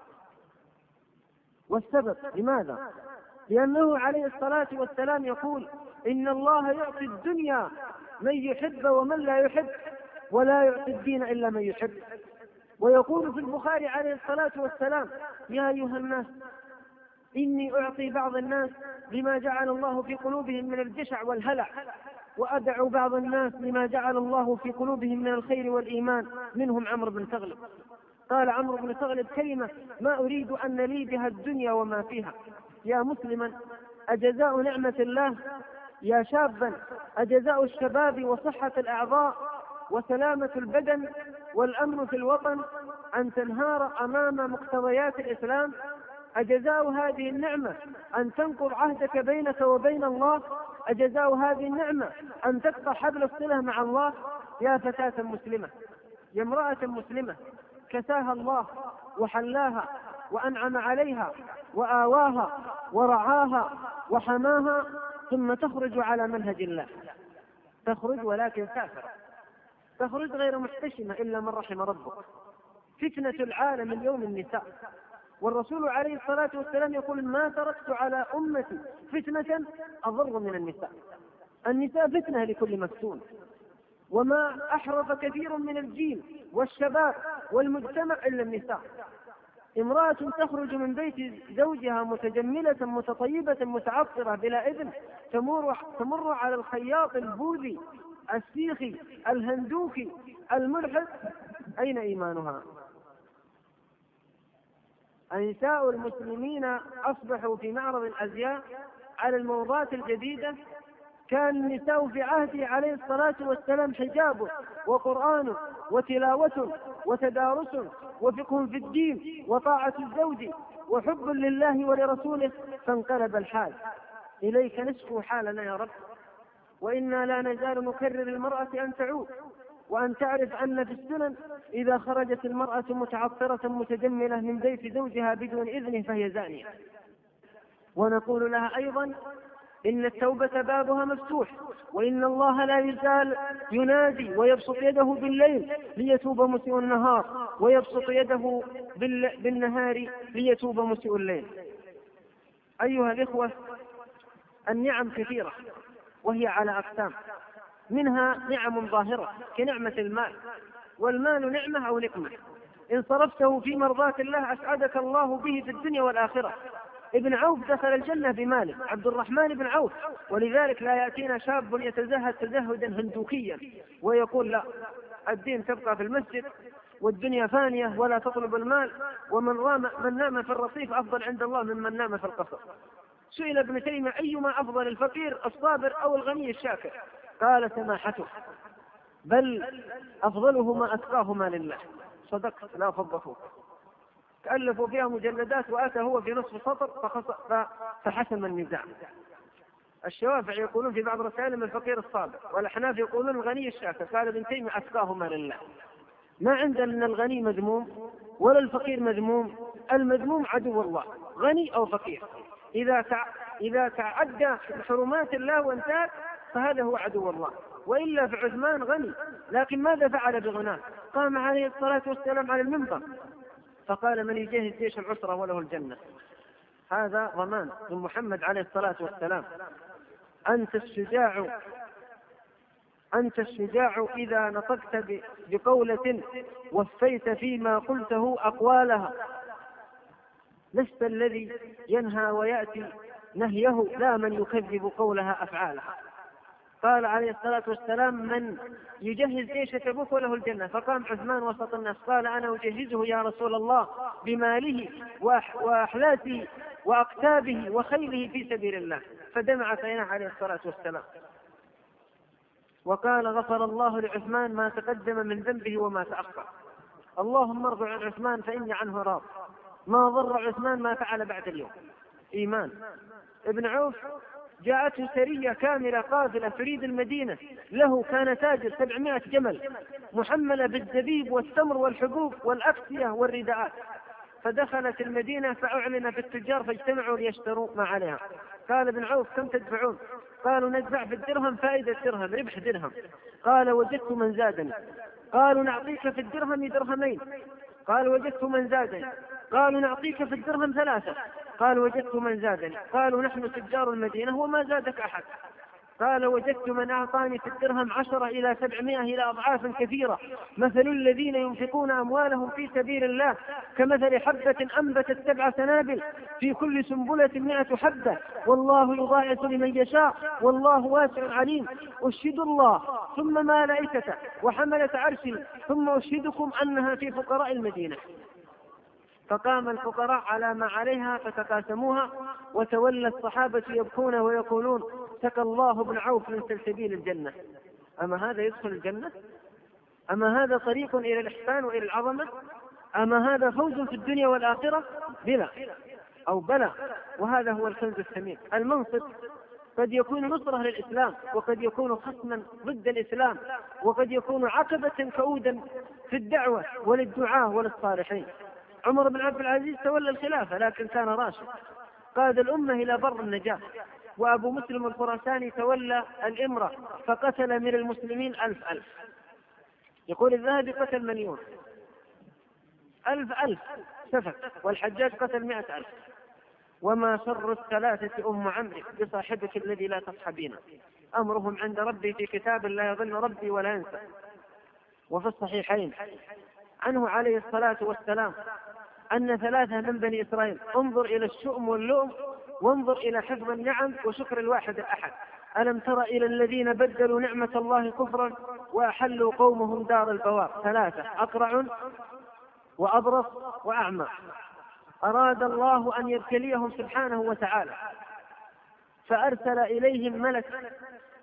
والسبب لماذا؟ لأنه عليه الصلاة والسلام يقول إن الله يعطي الدنيا من يحب ومن لا يحب، ولا يعطي الدين إلا من يحب. ويقول في البخاري عليه الصلاة والسلام يا أيها الناس إني أعطي بعض الناس لما جعل الله في قلوبهم من الجشع والهلع، وأدع بعض الناس لما جعل الله في قلوبهم من الخير والإيمان، منهم عمرو بن تغلب. قال عمرو بن تغلب كلمة ما أريد أن لي بها الدنيا وما فيها. يا مسلما أجزاء نعمة الله، يا شابا أجزاء الشباب وصحة الأعضاء وسلامة البدن والأمن في الوطن أن تنهار أمام مقتضيات الإسلام؟ أجزاء هذه النعمة أن تنقض عهدك بينك وبين الله؟ أجزاء هذه النعمة أن تقطع حبل الصلة مع الله؟ يا فتاة مسلمة، يا امرأة مسلمة كساها الله وحلاها وأنعم عليها وآواها ورعاها وحماها، ثم تخرج على منهج الله. تخرج ولكن كافرة، تخرج غير محتشمة إلا من رحم ربك. فتنة العالم اليوم النساء، والرسول عليه الصلاة والسلام يقول ما تركت على أمتي فتنة أضر من النساء. النساء فتنة لكل مفتون، وما أحرف كثير من الجيل والشباب والمجتمع إلا النساء. امرأة تخرج من بيت زوجها متجملة متطيبة متعطرة بلا إذن، تمر على الخياط البوذي السيخي الهندوكي الملحد، أين إيمانها؟ النساء المسلمين أصبحوا في معرض الأزياء على الموضات الجديدة. كان النساء في عهده عليه الصلاة والسلام حجاب وقرآن وتلاوة وتدارس وفقه في الدين وطاعة الزوج وحب لله ولرسوله، فانقلب الحال. إليك نشكو حالنا يا رب، وإنا لا نزال نكرر المرأة أن تعود، وأن تعرف أن في السنن إذا خرجت المرأة متعطرة متجملة من بيت زوجها بدون إذنه فهي زانية. ونقول لها أيضا إن التوبة بابها مفتوح، وإن الله لا يزال ينادي ويبسط يده بالليل ليتوب مسيء النهار، ويبسط يده بالنهار ليتوب مسيء الليل. أيها الإخوة، النعم كثيرة وهي على أقسام، منها نعم ظاهرة كنعمة المال، والمال نعمة أو نقمة، إن صرفته في مرضاة الله أسعدك الله به في الدنيا والآخرة. ابن عوف دخل الجنة بماله، عبد الرحمن بن عوف، ولذلك لا يأتينا شاب يتزهد تزهدا هندوكيا ويقول لا، الدين تبقى في المسجد والدنيا فانية ولا تطلب المال، من نام في الرصيف أفضل عند الله ممن نام في القصر. سئل ابن تيمية أيما أفضل، الفقير الصابر أو الغني الشاكر؟ قال سماحته، بل أفضلهما أتقاهما لله. صدقت لا فضفوك. تألفوا فيها مجلدات وأتى هو في نصف سطر فحسم النزاع. الشوافع يقولون في بعض رسائلهم الفقير الصابر، والأحناف يقولون الغني الشاكر. قال ابن تيمية أتقاهما لله. ما عندنا أن الغني مذموم ولا الفقير مذموم، المذموم عدو الله، غني أو فقير. إذا تعدى حرمات الله وانتهك فهذا هو عدو الله، وإلا فعثمان غني، لكن ماذا فعل بغناه؟ قام عليه الصلاة والسلام على المنبر فقال من يجهز جيش العسرة وله الجنة. هذا ضمان من محمد عليه الصلاة والسلام. أنت الشجاع إذا نطقت بقولة وفيت فيما قلته أقوالها، لست الذي ينهى ويأتي نهيه، لا من يكذب قولها أفعالها. قال عليه الصلاة والسلام من يجهز جيش تبوك وله الجنة، فقام عثمان وسط الناس قال أنا أجهزه يا رسول الله بماله وأحلاسه وأقتابه وخيله في سبيل الله، فدمعت عينه عليه الصلاة والسلام وقال غفر الله لعثمان ما تقدم من ذنبه وما تأخر. اللهم ارض عن عثمان فإني عنه راض، ما ضر عثمان ما فعل بعد اليوم. إيمان. ابن عوف جاءته سرية كاملة قافلة تريد المدينة، له كان تاجر 700 جمل محملة بالزبيب والتمر والحبوب والأكسية والرداءات، فدخلت المدينة فأعلن في التجار فاجتمعوا ليشتروا ما عليها. قال ابن عوف كم تدفعون؟ قالوا ندفع في الدرهم فائدة درهم، ربح درهم. قال وجدت من زادني. قالوا نعطيك في الدرهم درهمين. قال وجدت من زادني. قالوا نعطيك في الدرهم 3. قال وجدت من زادني. قالوا نحن تجار المدينة وما زادك أحد. قال وجدت من أعطاني في الدرهم 10 إلى 700 إلى أضعاف كثيرة. مثل الذين ينفقون أموالهم في سبيل الله كمثل حبة أنبتت 7 سنابل في كل سنبلة 100 حبة والله يضاعف لمن يشاء والله واسع عليم. أشهد الله ثم ملائكته وحملة عرشه ثم أشهدكم أنها في فقراء المدينة. فقام الفقراء على ما عليها فتقاسموها، وتولى الصحابة يبكون ويقولون سقى الله ابن عوف من سلسبيل الجنة. أما هذا يدخل الجنة؟ أما هذا طريق إلى الإحسان وإلى العظمة؟ أما هذا فوز في الدنيا والآخرة؟ بلى أو بلى. وهذا هو الكنز الثمين. المنصب قد يكون نصرة للإسلام، وقد يكون خصما ضد الإسلام، وقد يكون عقبة كؤودا في الدعوة وللدعاة وللصالحين. عمر بن عبد العزيز تولى الخلافة لكن كان راشد، قاد الأمة إلى بر النجاة. وأبو مسلم الخراساني تولى الإمرة فقتل من المسلمين 1000. يقول الذهبي قتل 1,000,000. 1000 سفك، والحجاج قتل 100,000. وما شر الثلاثة أم عمرو بصاحبك الذي لا تصحبين، أمرهم عند ربي في كتاب لا يضل ربي ولا ينسى. وفي الصحيحين عنه عليه الصلاة والسلام أن 3 من بني إسرائيل، انظر إلى الشؤم واللؤم وانظر إلى حفظ النعم وشكر الواحد الأحد. ألم تر إلى الذين بدلوا نعمة الله كفرا وأحلوا قومهم دار البوار. 3 أقرع وأبرص وأعمى. أراد الله أن يبتليهم سبحانه وتعالى فأرسل إليهم ملك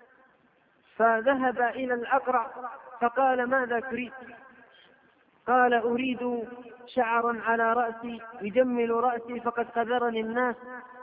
فذهب إلى الأقرع فقال ماذا تريد؟ قال أريد شعرا على رأسي يجمل رأسي فقد قذرني الناس،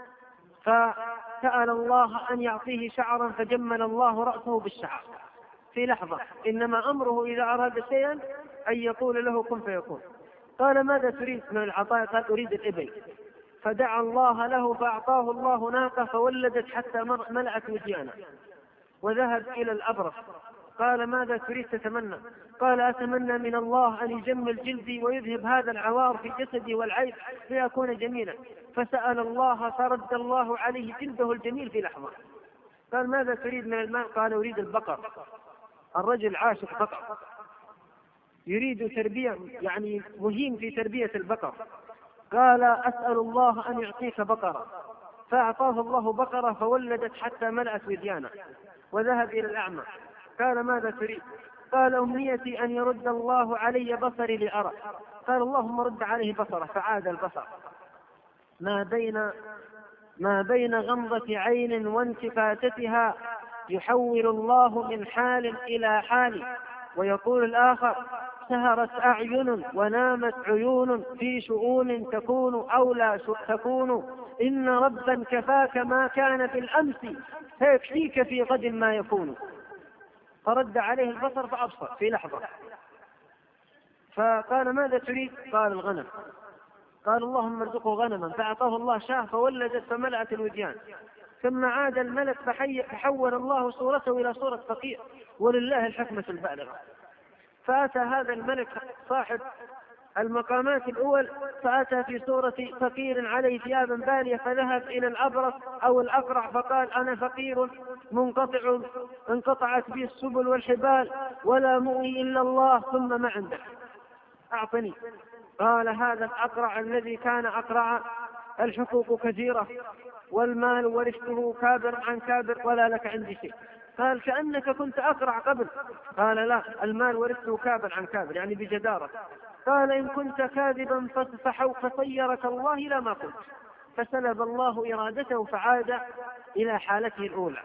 فسأل الله أن يعطيه شعرا فجمل الله رأسه بالشعر في لحظة. إنما أمره إذا أراد شيئا أن يقول له كن فيكون. قال ماذا تريد من العطاء؟ قال أريد الإبل. فدعا الله له فأعطاه الله ناقة فولدت حتى ملأت وديانا. وذهب إلى الأبرص قال ماذا تريد تتمنى؟ قال أتمنى من الله أن يجمل جلدي ويذهب هذا العوار في جسدي والعيب ليكون جميلا. فسأل الله فرد الله عليه جلده الجميل في لحظة. قال ماذا تريد من المال؟ قال أريد البقر. الرجل عاشق بقر، يريد تربية، يعني مهيم في تربية البقر. قال أسأل الله أن يعطيك بقرة. فأعطاه الله بقرة فولدت حتى ملأت وديانا. وذهب إلى الأعمى قال ماذا تريد؟ قال أمنيتي أن يرد الله علي بصري لأرى. قال اللهم رد عليه بصره. فعاد البصر. ما بين غمضة عين وانتفاتتها يحول الله من حال إلى حال. ويقول الآخر سهرت أعين ونامت عيون في شؤون تكون أو لا تكون. إن ربا كفاك ما كان بالأمس فيكفيك في غد ما يكون. فرد عليه البصر فأبصر في لحظة. فقال ماذا تريد؟ قال الغنم. قال اللهم ارزقه غنما. فأعطاه الله شاة فولدت فملأت الوديان. ثم عاد الملك فحول الله صورته إلى صورة فقير، ولله الحكمة البالغة. فأتى هذا الملك صاحب المقامات الأول فأتى في صورة فقير عليه ثيابا بالية، فذهب إلى الأبرص أو الأقرع فقال أنا فقير منقطع، انقطعت بي السبل والحبال ولا مؤوي إلا الله، ثم ما عندك أعطني. قال هذا الأقرع الذي كان أقرع الحقوق كثيرة والمال ورثته كابر عن كابر ولا لك عندي شيء. قال كأنك كنت أقرع قبل. قال لا، المال ورثته كابر عن كابر، يعني بجدارة. قال إن كنت كاذبا فصيرك الله إلى ما قلت. فسلب الله إرادته فعاد إلى حالته الأولى.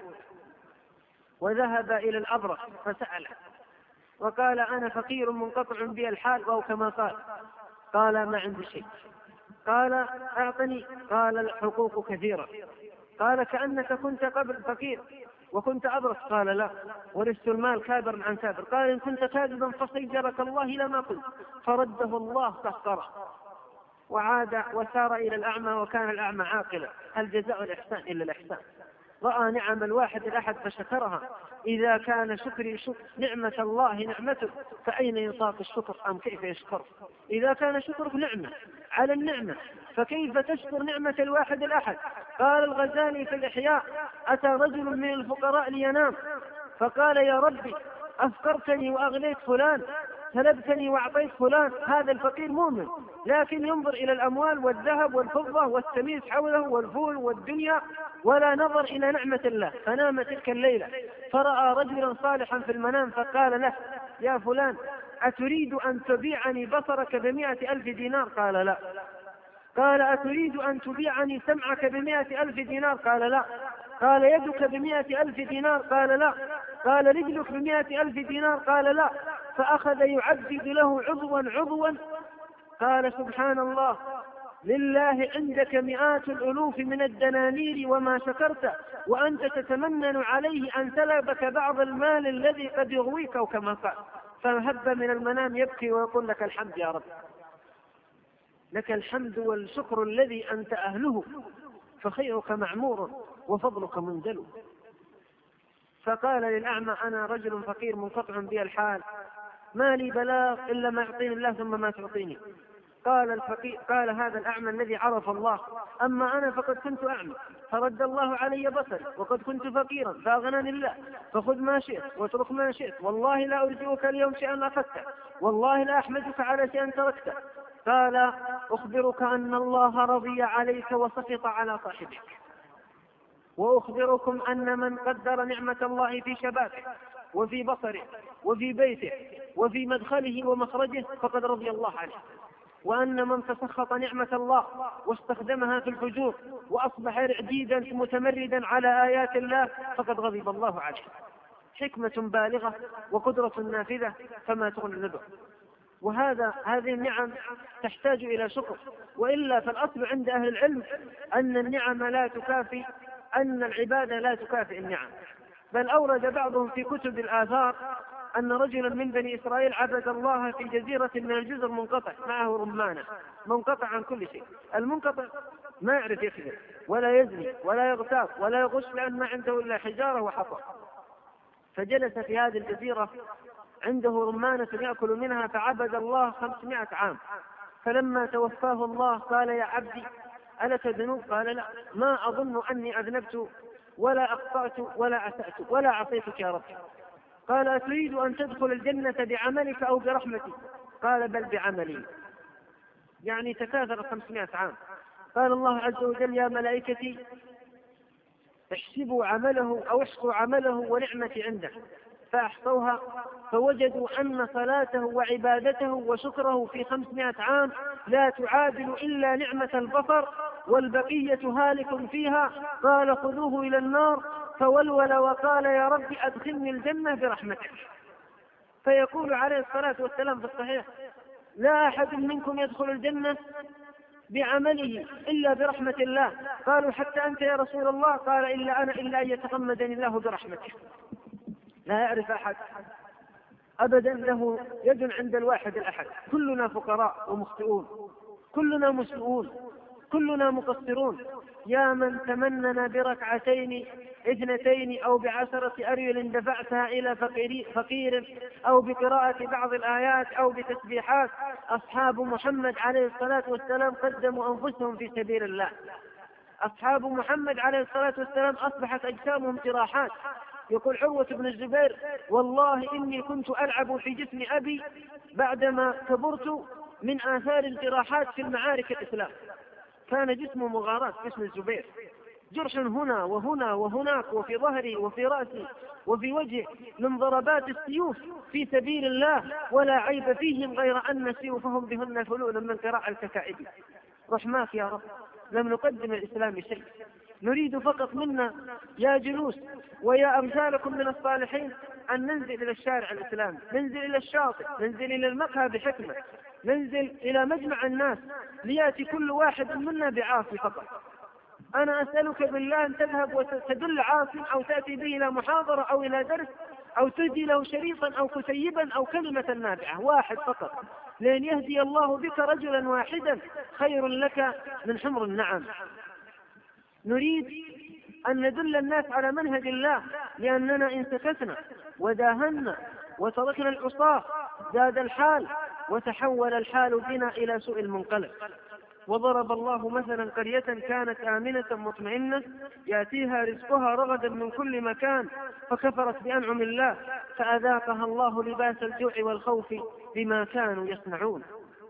وذهب إلى الأبرص فسأله وقال أنا فقير منقطع بي الحال، أو كما قال. قال ما عندي شيء. قال أعطني. قال الحقوق كثيرة. قال كأنك كنت قبل فقير وكنت أبرص. قال لا، ورثت المال كابر عن كابر. قال إن كنت كاذبا فصيرك الله إلى ما قلت. فرده الله تهقره. وعاد وسار إلى الأعمى وكان الأعمى عاقلا. هل جزاء الإحسان إلا الإحسان؟ رأى نعم الواحد الأحد فشكرها. إذا كان شكري نعمة الله نعمته فأين يطاق الشكر أم كيف يشكر؟ إذا كان شكرك نعمة على النعمة فكيف تشكر نعمة الواحد الأحد؟ قال الغزالي في الإحياء أتى رجل من الفقراء لينام فقال يا ربي أفقرتني وأغنيت فلان، سلبتني وأعطيت فلان. هذا الفقير مؤمن لكن ينظر إلى الأموال والذهب والفضة والتمييز حوله والفول والدنيا ولا نظر إلى نعمة الله. فنام تلك الليلة فرأى رجلا صالحا في المنام فقال له يا فلان أتريد أن تبيعني بصرك ب100,000 دينار؟ قال لا. قال أتريد أن تبيعني سمعك ب100,000 دينار؟ قال لا. قال يدك ب100,000 دينار؟ قال لا. قال رجلك ب100,000 دينار؟ قال لا. فأخذ يعدد له عضوا. قال سبحان الله، لله عندك مئات الألوف من الدنانير وما شكرت وأنت تتمنن عليه أن سلبك بعض المال الذي قد يغويك، وكما قال. فهب من المنام يبكي ويقول لك الحمد يا رب، لك الحمد والشكر الذي أنت أهله، فخيرك معمور وفضلك منزل. فقال للأعمى أنا رجل فقير منقطع بي الحال، ما لي بلاغ إلا ما يعطيني الله ثم ما تعطيني. قال هذا الأعمى الذي عرف الله أما أنا فقد كنت أعمى فرد الله علي بصري، وقد كنت فقيرا فأغناني الله، فخذ ما شئت واترك ما شئت، والله لا أرجوك اليوم شيئا أخذته، والله لا أحمدك على شيئا تركته. قال أخبرك أن الله رضي عليك وسخط على صاحبك، وأخبركم أن من قدر نعمة الله في شبابه وفي بصره وفي بيته وفي مدخله ومخرجه فقد رضي الله عنه، وأن من تسخط نعمة الله واستخدمها في الفجور وأصبح رعديدا متمردا على آيات الله فقد غضب الله عليه. حكمة بالغة وقدرة نافذة فما تغني النذر. هذه النعم تحتاج إلى شكر، وإلا فالأصل عند أهل العلم أن النعم لا تكافي، أن العبادة لا تكافئ النعم. بل أورد بعضهم في كتب الآثار أن رجلا من بني إسرائيل عبد الله في جزيرة من الجزر منقطع، معه رمانة، منقطع عن كل شيء. المنقطع ما يعرف يكذب ولا يزني ولا يغتاب ولا يغش، لأن ما عنده إلا حجارة وحطب. فجلس في هذه الجزيرة عنده رمانة يأكل منها، فعبد الله 500 عام. فلما توفاه الله قال: يا عبدي ألك ذنوب؟ قال: لا، ما أظن أني أذنبت ولا أخطأت ولا أسأت ولا عصيتك يا رب. قال: أتريد أن تدخل الجنة بعملك أو برحمتي؟ قال: بل بعملي. يعني تكاثر 500 عام. قال الله عز وجل: يا ملائكتي احسبوا عمله أو احصوا عمله ونعمتي عنده. فأحصوها فوجدوا أن صلاته وعبادته وشكره في 500 عام لا تعادل إلا نعمة البصر، والبقية هالك فيها. قال: خذوه إلى النار. فولول وقال: يا رب أدخلني الجنة برحمتك. فيقول عليه الصلاة والسلام في الصحيح: لا أحد منكم يدخل الجنة بعمله إلا برحمة الله. قالوا: حتى أنت يا رسول الله؟ قال: إلا أنا، إلا أن يتغمدني الله برحمته. لا يعرف أحد أبدا له يد عند الواحد الأحد. كلنا فقراء ومخطئون، كلنا مسلمون، كلنا مقصرون. يا من تمننا بركعتين 2 أو ب10 أريل دفعتها إلى فقير أو بقراءة بعض الآيات أو بتسبيحات. أصحاب محمد عليه الصلاة والسلام قدموا أنفسهم في سبيل الله. أصحاب محمد عليه الصلاة والسلام أصبحت أجسامهم جراحات. يقول عروة بن الزبير: والله إني كنت ألعب في جسم أبي بعدما كبرت من آثار الجراحات في المعارك الإسلام. كان جسمه مغاراة، جسم الزبير، جرح هنا وهنا وهناك، وفي ظهري وفي رأسي وفي وجهي من ضربات السيوف في سبيل الله، ولا عيب فيهم غير أن سيوفهم بهن فلول من قراء الكتائب. رحماك يا رب، لم نقدم الإسلام شيء. نريد فقط منا يا جلوس ويا أمثالكم من الصالحين أن ننزل إلى الشارع الإسلامي، ننزل إلى الشاطئ، ننزل إلى المقهى بحكمة، ننزل إلى مجمع الناس، ليأتي كل واحد منا بعاصي فقط. أنا أسألك بالله أن تذهب وتدل عاصم أو تأتي به إلى محاضرة أو إلى درس أو تهدي له شريطا أو كتيبا أو كلمة نافعة، واحد فقط. لأن يهدي الله بك رجلا واحدا خير لك من حمر النعم. نريد أن ندل الناس على منهج الله، لأننا إن سكتنا وداهنا وتركنا العصاة زاد الحال وتحول الحال بنا إلى سوء المنقلب. وضرب الله مثلا قرية كانت آمنة مطمئنة يأتيها رزقها رغدا من كل مكان فكفرت بأنعم الله فأذاقها الله لباس الجوع والخوف بما كانوا يصنعون.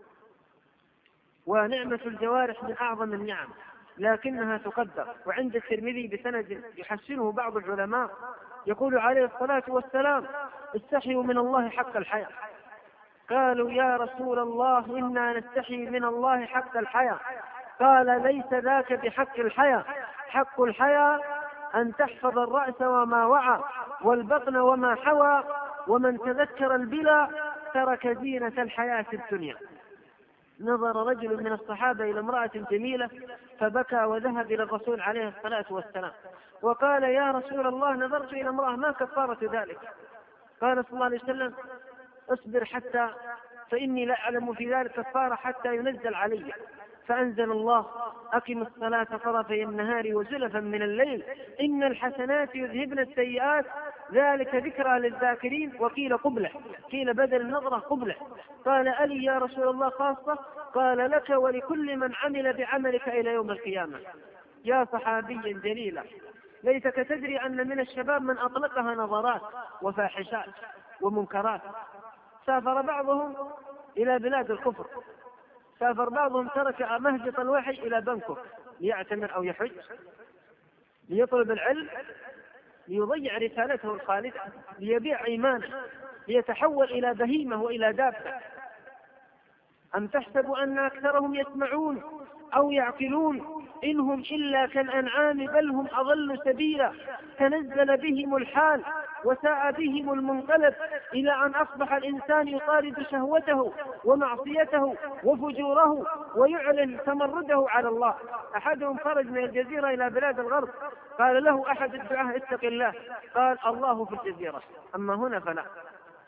ونعمة الجوارح من أعظم النعم لكنها تقدر. وعند الترمذي بسند يحسنه بعض العلماء يقول عليه الصلاة والسلام: استحيوا من الله حق الحياة. قالوا: يا رسول الله إنا نستحي من الله حق الحياة. قال: ليس ذاك بحق الحياة، حق الحياة أن تحفظ الرأس وما وعى والبطن وما حوى، ومن تذكر البلا ترك زينة الحياة الدنيا. نظر رجل من الصحابة إلى امرأة جميلة فبكى وذهب إلى الرسول عليه الصلاة والسلام وقال: يا رسول الله نظرت إلى امرأة، ما كفارة ذلك؟ قال صلى الله عليه وسلم: اصبر حتى فإني لا أعلم في ذلك كفارة حتى ينزل علي. فأنزل الله: أقم الصلاة طرفي النهار وزلفا من الليل إن الحسنات يذهبن السيئات ذلك ذكرى للذاكرين. وقيل قبلة، قيل بدل النظرة قبلة. قال: ألي يا رسول الله خاصة؟ قال: لك ولكل من عمل بعملك إلى يوم القيامة. يا صحابي جليلا، ليتك تدري أن من الشباب من أطلقها نظرات وفاحشات ومنكرات. سافر بعضهم إلى بلاد الكفر، سافر بعضهم ترك مهجة الوحي إلى بنكوك ليعتمر أو يحج ليطلب العلم، ليضيع رسالته الخالدة، ليبيع إيمانه، ليتحول إلى بهيمة وإلى دابة. أم تحسب أن أكثرهم يسمعون أو يعقلون؟ إنهم إلا كالأنعام بل هم أضل سبيلا. تنزل بهم الحال وساء بهم المنقلب إلى أن أصبح الإنسان يطارد شهوته ومعصيته وفجوره ويعلن تمرده على الله. أحدهم خرج من الجزيرة إلى بلاد الغرب، قال له أحد الدعاة: اتق الله. قال: الله في الجزيرة، أما هنا فلا.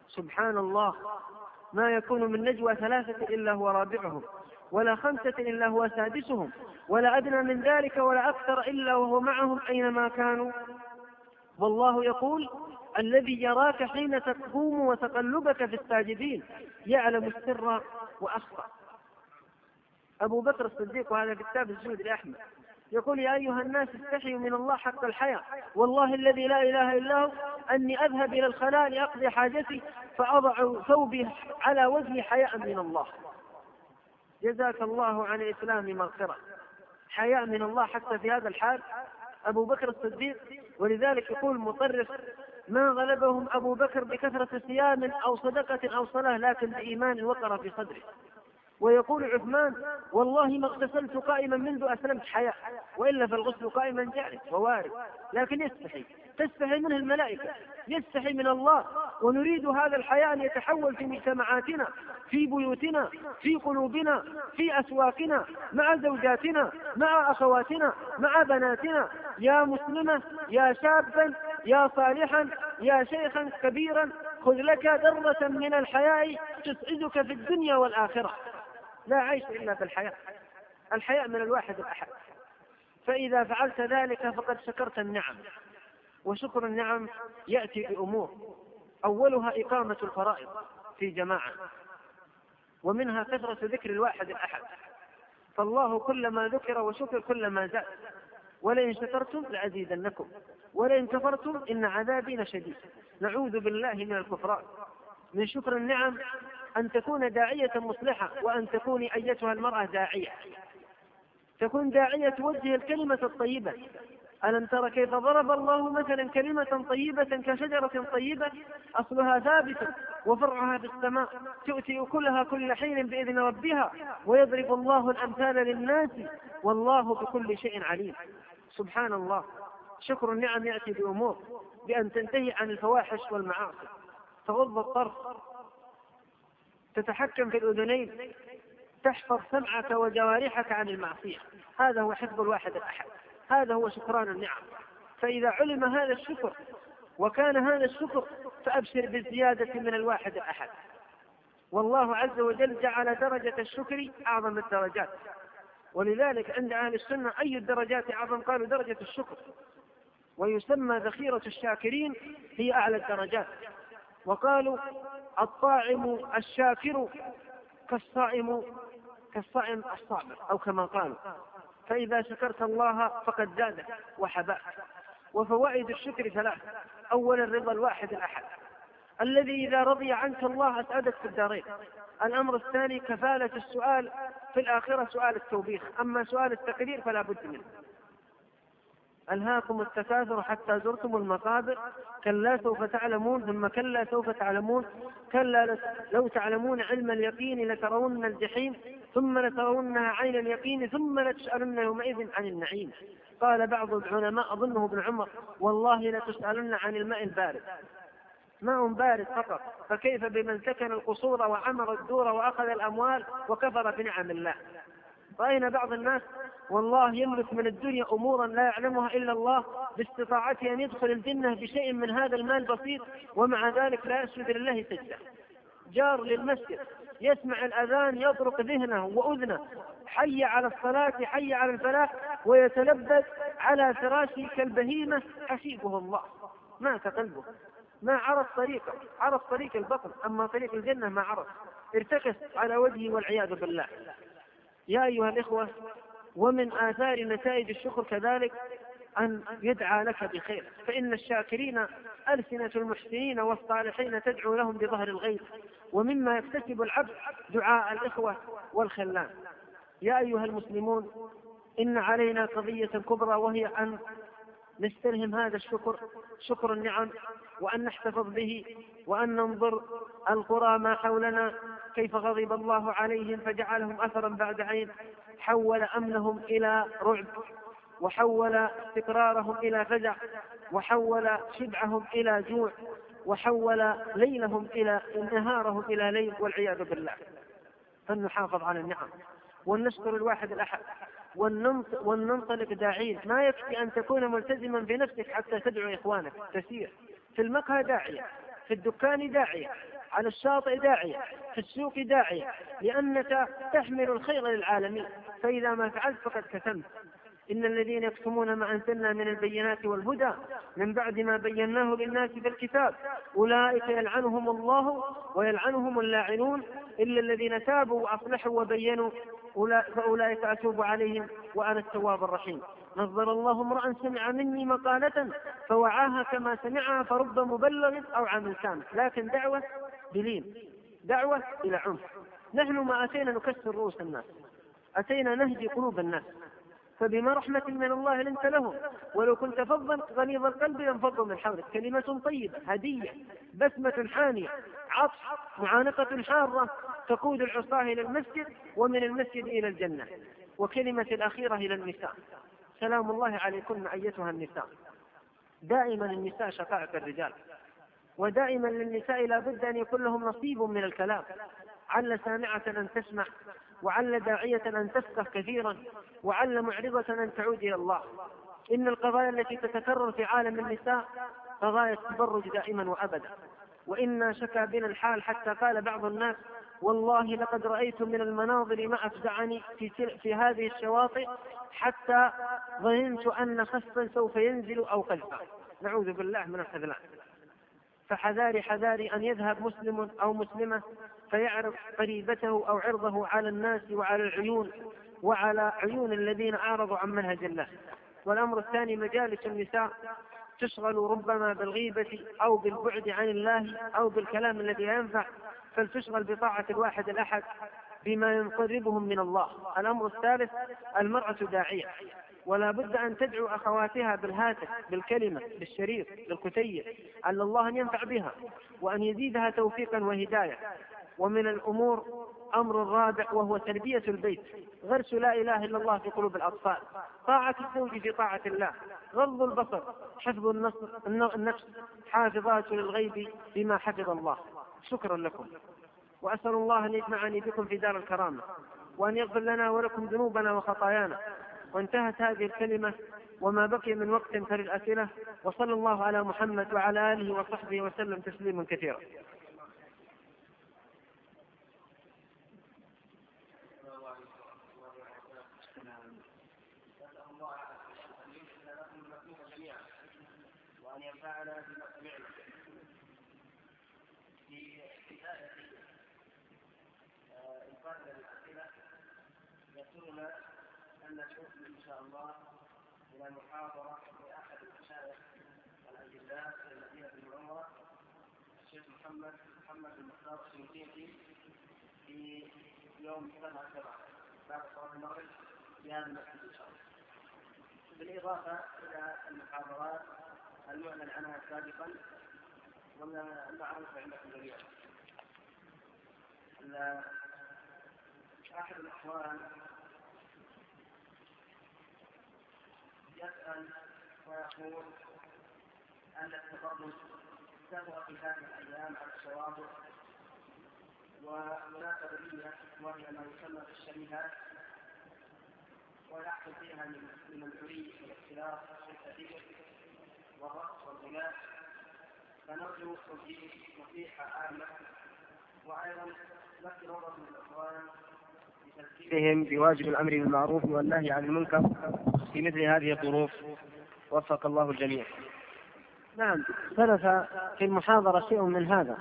سبحان الله، ما يكون من نجوى 3 إلا هو رابعهم، ولا 5 إلا هو سادسهم، ولا أدنى من ذلك ولا أكثر إلا وهو معهم أينما كانوا. والله يقول: الذي يراك حين تقوم وتقلبك في الساجدين يعلم السر وأخفى. أبو بكر الصديق، وهذا في كتاب الزهد لأحمد، يقول: يا أيها الناس استحيوا من الله حق الحياة، والله الذي لا إله إلا هو أني أذهب إلى الخلاء لأقضي حاجتي فأضع ثوبي على وجهي حياء من الله. جزاك الله عن الإسلام مغفرة. حياء من الله حتى في هذا الحال أبو بكر الصديق. ولذلك يقول مطرف: ما غلبهم أبو بكر بكثرة صيام أو صدقة أو صلاة، لكن بإيمان وقر في صدره. ويقول عثمان: والله ما اغتسلت قائما منذ أسلمت حياء، وإلا فالغسل قائما جائز ووارد، لكن يستحي، تستحي منه الملائكة، يستحي من الله. ونريد هذا الحياء أن يتحول في مجتمعاتنا، في بيوتنا، في قلوبنا، في أسواقنا، مع زوجاتنا، مع أخواتنا، مع بناتنا. يا مسلمة، يا شابا، يا صالحا، يا شيخا كبيرا، خذ لك ذرة من الحياء تسعدك في الدنيا والآخرة. لا عيش إلا بالحياء، الحياء من الواحد الأحد. فإذا فعلت ذلك فقد شكرت النعم. وشكر النعم يأتي بأمور، أولها إقامة الفرائض في جماعة، ومنها كثرة ذكر الواحد الأحد. فالله كلما ذكر وشكر كلما زاد. ولئن شكرتم لأزيدنكم ولئن كفرتم إن عذابي لشديد. نعوذ بالله من الكفران. من شكر النعم أن تكون داعية مصلحة، وأن تكوني أيتها المرأة داعية، تكون داعية توجه الكلمة الطيبة. ألم تر كيف ضرب الله مثلا كلمة طيبة كشجرة طيبة أصلها ثابت وفرعها في السماء تؤتي أكلها كل حين بإذن ربها ويضرب الله الأمثال للناس والله بكل شيء عليم. سبحان الله. شكر النعم يأتي بأمور: بأن تنتهي عن الفواحش والمعاصي، تغض الطرف، تتحكم في الأذنين، تحفظ سمعك وجوارحك عن المعصية. هذا هو حفظ الواحد الأحد، هذا هو شكران النعم. فإذا علم هذا الشكر وكان هذا الشكر فأبشر بالزيادة من الواحد الأحد. والله عز وجل جعل درجة الشكر أعظم الدرجات، ولذلك عند أهل السنة أي الدرجات أعظم؟ قالوا درجة الشكر، ويسمى ذخيرة الشاكرين هي أعلى الدرجات. وقالوا الطاعم الشاكر كالصائم الصابر، أو كما قالوا. فإذا شكرت الله فقد زادك وحباك. وفوائد الشكر 3: أولا رضا الواحد الأحد الذي إذا رضي عنك الله أسعدك في الدارين. الأمر الثاني كفالة السؤال في الآخرة، سؤال التوبيخ. أما سؤال التقدير فلا بد منه. ألهاكم التكاثر حتى زرتم المقابر، كلا سوف تعلمون ثم كلا سوف تعلمون، كلا لو تعلمون علم اليقين لترون الجحيم ثم لترونها عين اليقين ثم لتسألن يومئذ عن النعيم. قال بعض العلماء أظنه ابن عمر: والله لتسألن عن الماء البارد. ماء بارد فقط، فكيف بمن سكن القصور وعمر الدور وأخذ الأموال وكفر بنعم الله؟ رأينا بعض الناس والله يملك من الدنيا أمورا لا يعلمها إلا الله، باستطاعته أن يدخل الجنة بشيء من هذا المال بسيط، ومع ذلك لا يسجد لله سجدة. جار للمسجد يسمع الأذان يطرق ذهنه وأذنه، حي على الصلاة حي على الفلاح، ويتلبس على فراشه كالبهيمة حسيبه الله. مات قلبه، ما عرف طريقه، عرف طريق البطن، أما طريق الجنة ما عرف، ارتكس على وجهه والعياذ بالله. يا أيها الإخوة، ومن آثار نتائج الشكر كذلك أن يدعى لك بخير، فإن الشاكرين ألسنة المحسنين والصالحين تدعو لهم بظهر الغيب. ومما يكتسب العبد دعاء الإخوة والخلان. يا أيها المسلمون، إن علينا قضية كبرى، وهي أن نستلهم هذا الشكر، شكر النعم، وأن نحتفظ به، وأن ننظر القرى ما حولنا كيف غضب الله عليهم فجعلهم أثرا بعد عين، حول أمنهم إلى رعب، وحول استقرارهم إلى فزع، وحول شبعهم إلى جوع، وحول ليلهم إلى نهارهم إلى ليل، والعياذ بالله. فلنحافظ على النعم، ونشكر الواحد الأحد، وننطلق داعين. ما يكفي أن تكون ملتزما بنفسك حتى تدعو إخوانك، تسير في المقهى داعية، في الدكان داعية، على الشاطئ داعية، في السوق داعية، لأنك تحمل الخير للعالمين، فإذا ما فعلت فقد كتمت. إن الذين يكتمون ما أنزلنا من البينات والهدى من بعد ما بيناه للناس في الكتاب أولئك يلعنهم الله ويلعنهم اللاعنون إلا الذين تابوا وأصلحوا وبينوا فأولئك أتوب عليهم وأنا التواب الرحيم. نظر الله امرأ سمع مني مقالة فوعاها كما سمعها فرب مبلغ أو عام كامل. لكن دعوة بلين، دعوة إلى عنف. نحن ما أتينا نكسر رؤوس الناس، أتينا نهدي قلوب الناس، فبما رحمة من الله لنت لهم ولو كنت فظا غليظ القلب لانفضوا من حولك. كلمة طيبة، هدية، بسمة حانية، عطف، معانقة حارة تقود العصاة إلى المسجد ومن المسجد إلى الجنة. وكلمة الأخيرة إلى النساء: سلام الله عليكن أيتها النساء. دائما النساء شقائق الرجال، ودائما للنساء لا بد أن يكون لهم نصيب من الكلام، عل سامعة أن تسمع، وعل داعية أن تفقه كثيرا، وعل معرضة أن تعود إلى الله. إن القضايا التي تتكرر في عالم النساء قضايا التبرج دائما وأبدا، وإن شكى بنا الحال حتى قال بعض الناس: والله لقد رأيت من المناظر ما أفزعني في هذه الشواطئ حتى ظننت أن خسفا سوف ينزل أو قذفا. نعوذ بالله من الخذلان. فحذاري حذاري أن يذهب مسلم أو مسلمة فيعرض قريبته أو عرضه على الناس وعلى العيون وعلى عيون الذين أعرضوا عن منهج الله. والأمر الثاني: مجالس النساء تشغل ربما بالغيبة أو بالبعد عن الله أو بالكلام الذي لا ينفع، فلتشغل بطاعة الواحد الأحد بما يقربهم من الله. الأمر الثالث: المرأة داعية، ولا بد أن تدعو أخواتها بالهاتف، بالكلمة، بالشريط، بالكتيب، على الله أن ينفع بها وأن يزيدها توفيقا وهداية. ومن الأمور أمر الرابع وهو تربية البيت، غرس لا إله إلا الله في قلوب الأطفال، طاعة الزوج في طاعة الله، غض البصر، حفظ النفس، حافظات للغيب بما حفظ الله. شكرا لكم، وأسأل الله أن يجمعني بكم في دار الكرامة، وأن يغفر لنا ولكم ذنوبنا وخطايانا. وانتهت هذه الكلمة وما بقي من وقت فللأسئلة، وصلى الله على محمد وعلى آله وصحبه وسلم تسليما كثيرا. وأن ينفعنا بما سمعنا. في بداية إنفاذ الأسئلة يسرنا أن نشوف إن شاء الله إلى محاضرة لأحد المشايخ الأجلاء في المدينة المنورة، الشيخ محمد المختار الشنقيطي، في يوم 7/7 بعد صلاة المغرب في هذا المسجد إن شاء الله، بالإضافة إلى المحاضرات المعلن عنها سابقا والمعروفة عندكم جميعا. أحد الأخوان يسأل ويقول أن التبرج استمر في هذه الأيام على الشواطئ، وهناك قضية وهي ما يسمى بالشبيهات، ويحصل فيها من الحري والاختلاف والتأثير والرقص والغناء. فنرجو توجيه نصيحة عامة، وأيضا نذكر نظرة من الأخوان بتذكيرهم بواجب الأمر بالمعروف والنهي عن المنكر في مثل هذه الظروف. وفق الله الجميع. نعم، سلف في المحاضرة شيء من هذا،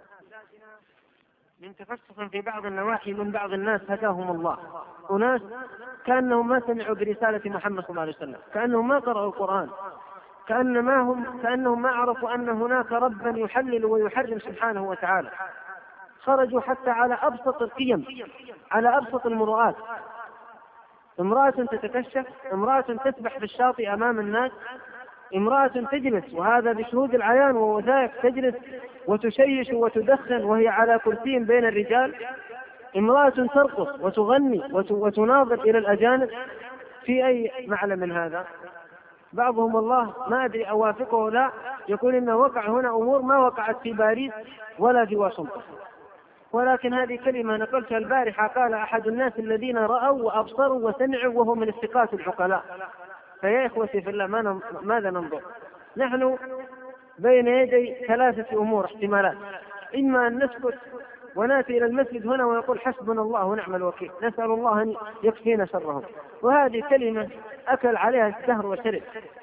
من تفسخ في بعض النواحي من بعض الناس هداهم الله. أناس كأنهم ما سمعوا برسالة محمد صلى الله عليه وسلم، كأنهم ما قرأوا القرآن، كأنهم ما عرفوا أن هناك ربا يحلل ويحرم سبحانه وتعالى. خرجوا حتى على أبسط القيم، على أبسط المروءات. امرأة تتكشف، امرأة تسبح في الشاطئ أمام الناس، امرأة تجلس وهذا بشهود العيان ووثائق، تجلس وتشيش وتدخن وهي على كرسي بين الرجال، امرأة ترقص وتغني وتناظر إلى الأجانب. في أي معنى من هذا؟ بعضهم الله ما أدري أوافقه لا، يقول إنه وقع هنا أمور ما وقعت في باريس ولا في واشنطن. ولكن هذه كلمة نقلتها البارحة، قال أحد الناس الذين رأوا وأبصروا وسمعوا وهو من الثقات العقلاء. فيا إخوتي في الله، ماذا ننظر؟ نحن بين يدي ثلاثة أمور احتمالات: إما أن نسكت ونأتي إلى المسجد هنا ونقول حسبنا الله ونعم الوكيل، نسأل الله أن يكفينا شرهم. وهذه كلمة أكل عليها الدهر وشرب.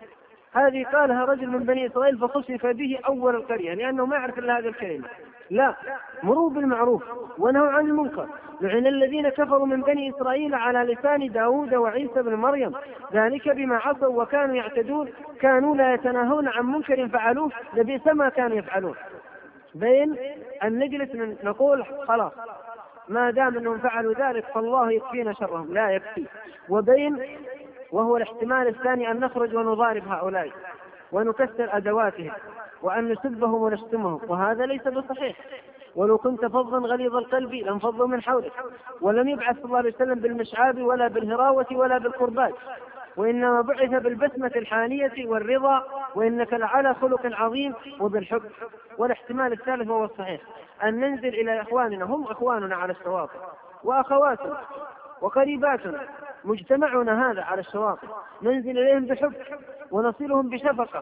هذه قالها رجل من بني إسرائيل فخسف به أول القرية لأنه ما يعرف إلا هذه الكلمة. لا، مروا بالمعروف ونهوا عن المنكر. لعن الذين كفروا من بني إسرائيل على لسان داود وعيسى بن مريم ذلك بما عصوا وكانوا يعتدون كانوا لا يتناهون عن منكر فعلوه لبئس ما كانوا يفعلون. بين أن نجلس نقول خلاص ما دام أنهم فعلوا ذلك فالله يكفينا شرهم، لا يكفي. وبين وهو الاحتمال الثاني أن نخرج ونضارب هؤلاء ونكسر أدواتهم وأن نسبهم ونشتمهم، وهذا ليس بصحيح. ولو كنت فظا غليظ القلب لانفضوا من حولك. ولم يبعث صلى الله عليه وسلم بالمشعاب ولا بالهراوة ولا بالقربات، وإنما بعث بالبسمة الحانية والرضا وإنك لعلى خلق عظيم وبالحب. والاحتمال الثالث هو الصحيح أن ننزل إلى إخواننا، هم إخواننا على الشواطئ وأخواتنا وقريباتنا، مجتمعنا هذا على الشواطئ، ننزل إليهم بحب ونصلهم بشفقة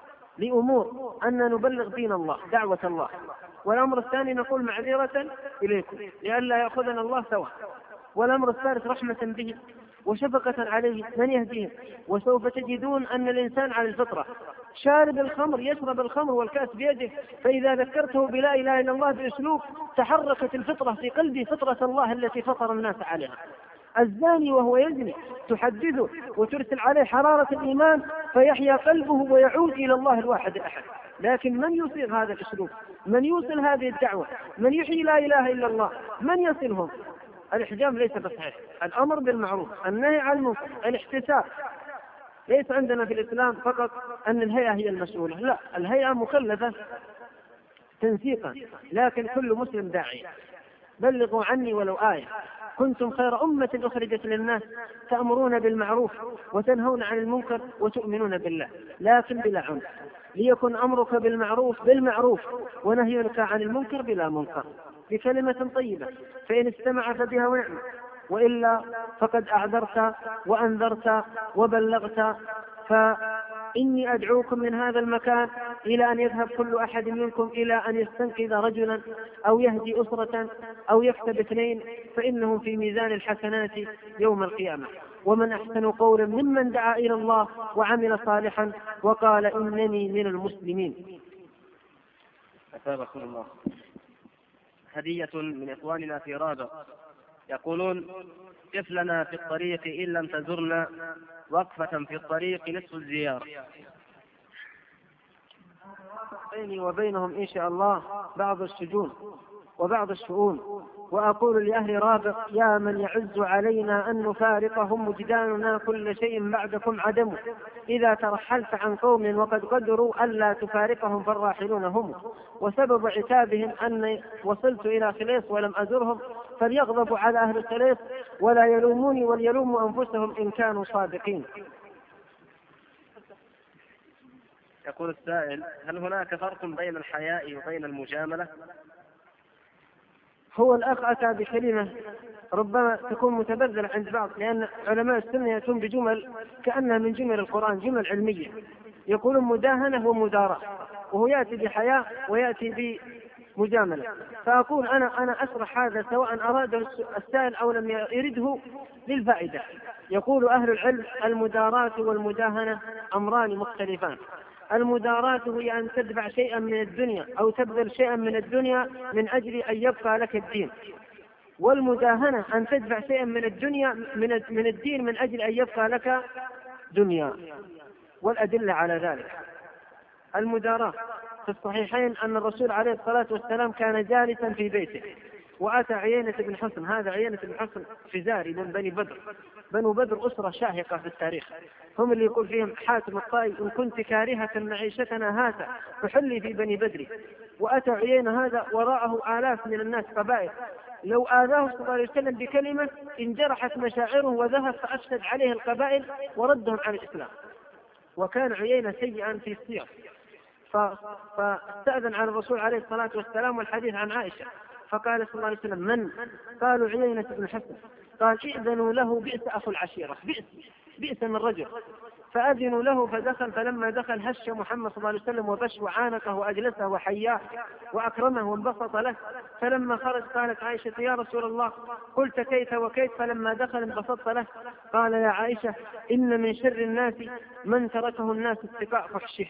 لأمور أن نبلغ دين الله دعوة الله. والأمر الثاني نقول معذرة إليكم لئلا يأخذنا الله سوا. والأمر الثالث رحمة به وشفقة عليه من يهديه. وسوف تجدون أن الإنسان على الفطرة، شارب الخمر يشرب الخمر والكأس بيده، فإذا ذكرته بلا إله إلا الله بأسلوب تحركت الفطرة في قلبه، فطرة الله التي فطر الناس عليها. الزاني وهو يزني تحدثه وترسل عليه حرارة الإيمان فيحيا قلبه ويعود إلى الله الواحد الأحد. لكن من يصيغ هذا الأسلوب؟ من يوصل هذه الدعوة؟ من يحيي لا إله إلا الله؟ من يصلهم؟ الإحجام ليس بصحيح، الأمر بالمعروف، النهي عن المنكر، الاحتساب. ليس عندنا في الإسلام فقط أن الهيئة هي المسؤولة، لا، الهيئة مكلفة تنسيقا، لكن كل مسلم داعي. بلغوا عني ولو آية. كنتم خير أمة أخرجت للناس تأمرون بالمعروف وتنهون عن المنكر وتؤمنون بالله، لكن بلا عنف. ليكن أمرك بالمعروف بالمعروف ونهيك عن المنكر بلا منكر، بكلمة طيبة، فإن استمع فبها ونعم، وإلا فقد أعذرت وأنذرت وبلغت. فإني أدعوكم من هذا المكان إلى أن يذهب كل أحد منكم إلى أن يستنقذ رجلا أو يهدي أسرة أو يكتب اثنين، فإنهم في ميزان الحسنات يوم القيامة. ومن أحسن قولا ممن دعا إلى الله وعمل صالحا وقال إنني من المسلمين. أثابكم الله. هدية من إخواننا في رابغ يقولون: قف لنا في الطريق إن لم تزرنا، وقفة في الطريق نصف الزيارة. بيني وبينهم إن شاء الله بعض السجون وبعض الشؤون. وأقول لأهل رابغ: يا من يعز علينا أن نفارقهم وجداننا كل شيء بعدكم عدم. إذا ترحلت عن قوم وقد قدروا ألا تفارقهم فالراحلون هم، وسبب عتابهم أني وصلت إلى خليص ولم أزرهم، فليغضبوا على أهل خليص ولا يلوموني وليلوموا أنفسهم إن كانوا صادقين. يقول السائل: هل هناك فرق بين الحياء وبين المجاملة؟ هو الأخ أتى بكلمة ربما تكون متبذلة عند بعض، لأن علماء السنة يأتون بجمل كأنها من جمل القرآن، جمل علمية، يقولون مداهنة ومداراة، وهو يأتي بحياء ويأتي بمجاملة. فأقول أنا أشرح هذا سواء أراد السائل أو لم يرده للفائدة. يقول أهل العلم: المداراة والمداهنة أمران مختلفان. المداراة هي أن تدفع شيئا من الدنيا أو تبذل شيئا من الدنيا من أجل أن يبقى لك الدين، والمداهنة أن تدفع شيئا من الدنيا من الدين من أجل أن يبقى لك دنيا. والأدلة على ذلك: المداراة في الصحيحين أن الرسول عليه الصلاة والسلام كان جالسا في بيته وأتى عيينة بن حصن. هذا عيينة بن حصن فزاري من بني بدر. بنو بدر أسرة شاهقة في التاريخ، هم اللي يقول فيهم حاتم الطائي: إن كنت كارهة معيشتنا هذا فحلي في بني بدر. وأتى عيينة هذا وراءه آلاف من الناس قبائل، لو آذاه صلى الله عليه وسلم بكلمة انجرحت مشاعره وذهب فأفسد عليه القبائل وردهم عن الإسلام. وكان عيينة سيئا في السير، فاستأذن على الرسول عليه الصلاة والسلام والحديث عن عائشة، فقال صلى الله عليه وسلم: من؟ قالوا: عيينة بن حصن. قال: ائذنوا له، بئس أخو العشيرة. بئس بئس من رجل. فأذنوا له فدخل، فلما دخل هش محمد صلى الله عليه وسلم وبش وعانقه وأجلسه وحياه وأكرمه وانبسط له. فلما خرج قالت عائشة يا رسول الله قلت كيف وكيف، فلما دخل انبسطت له. قال يا عائشة إن من شر الناس من تركه الناس اتقاء فحشه.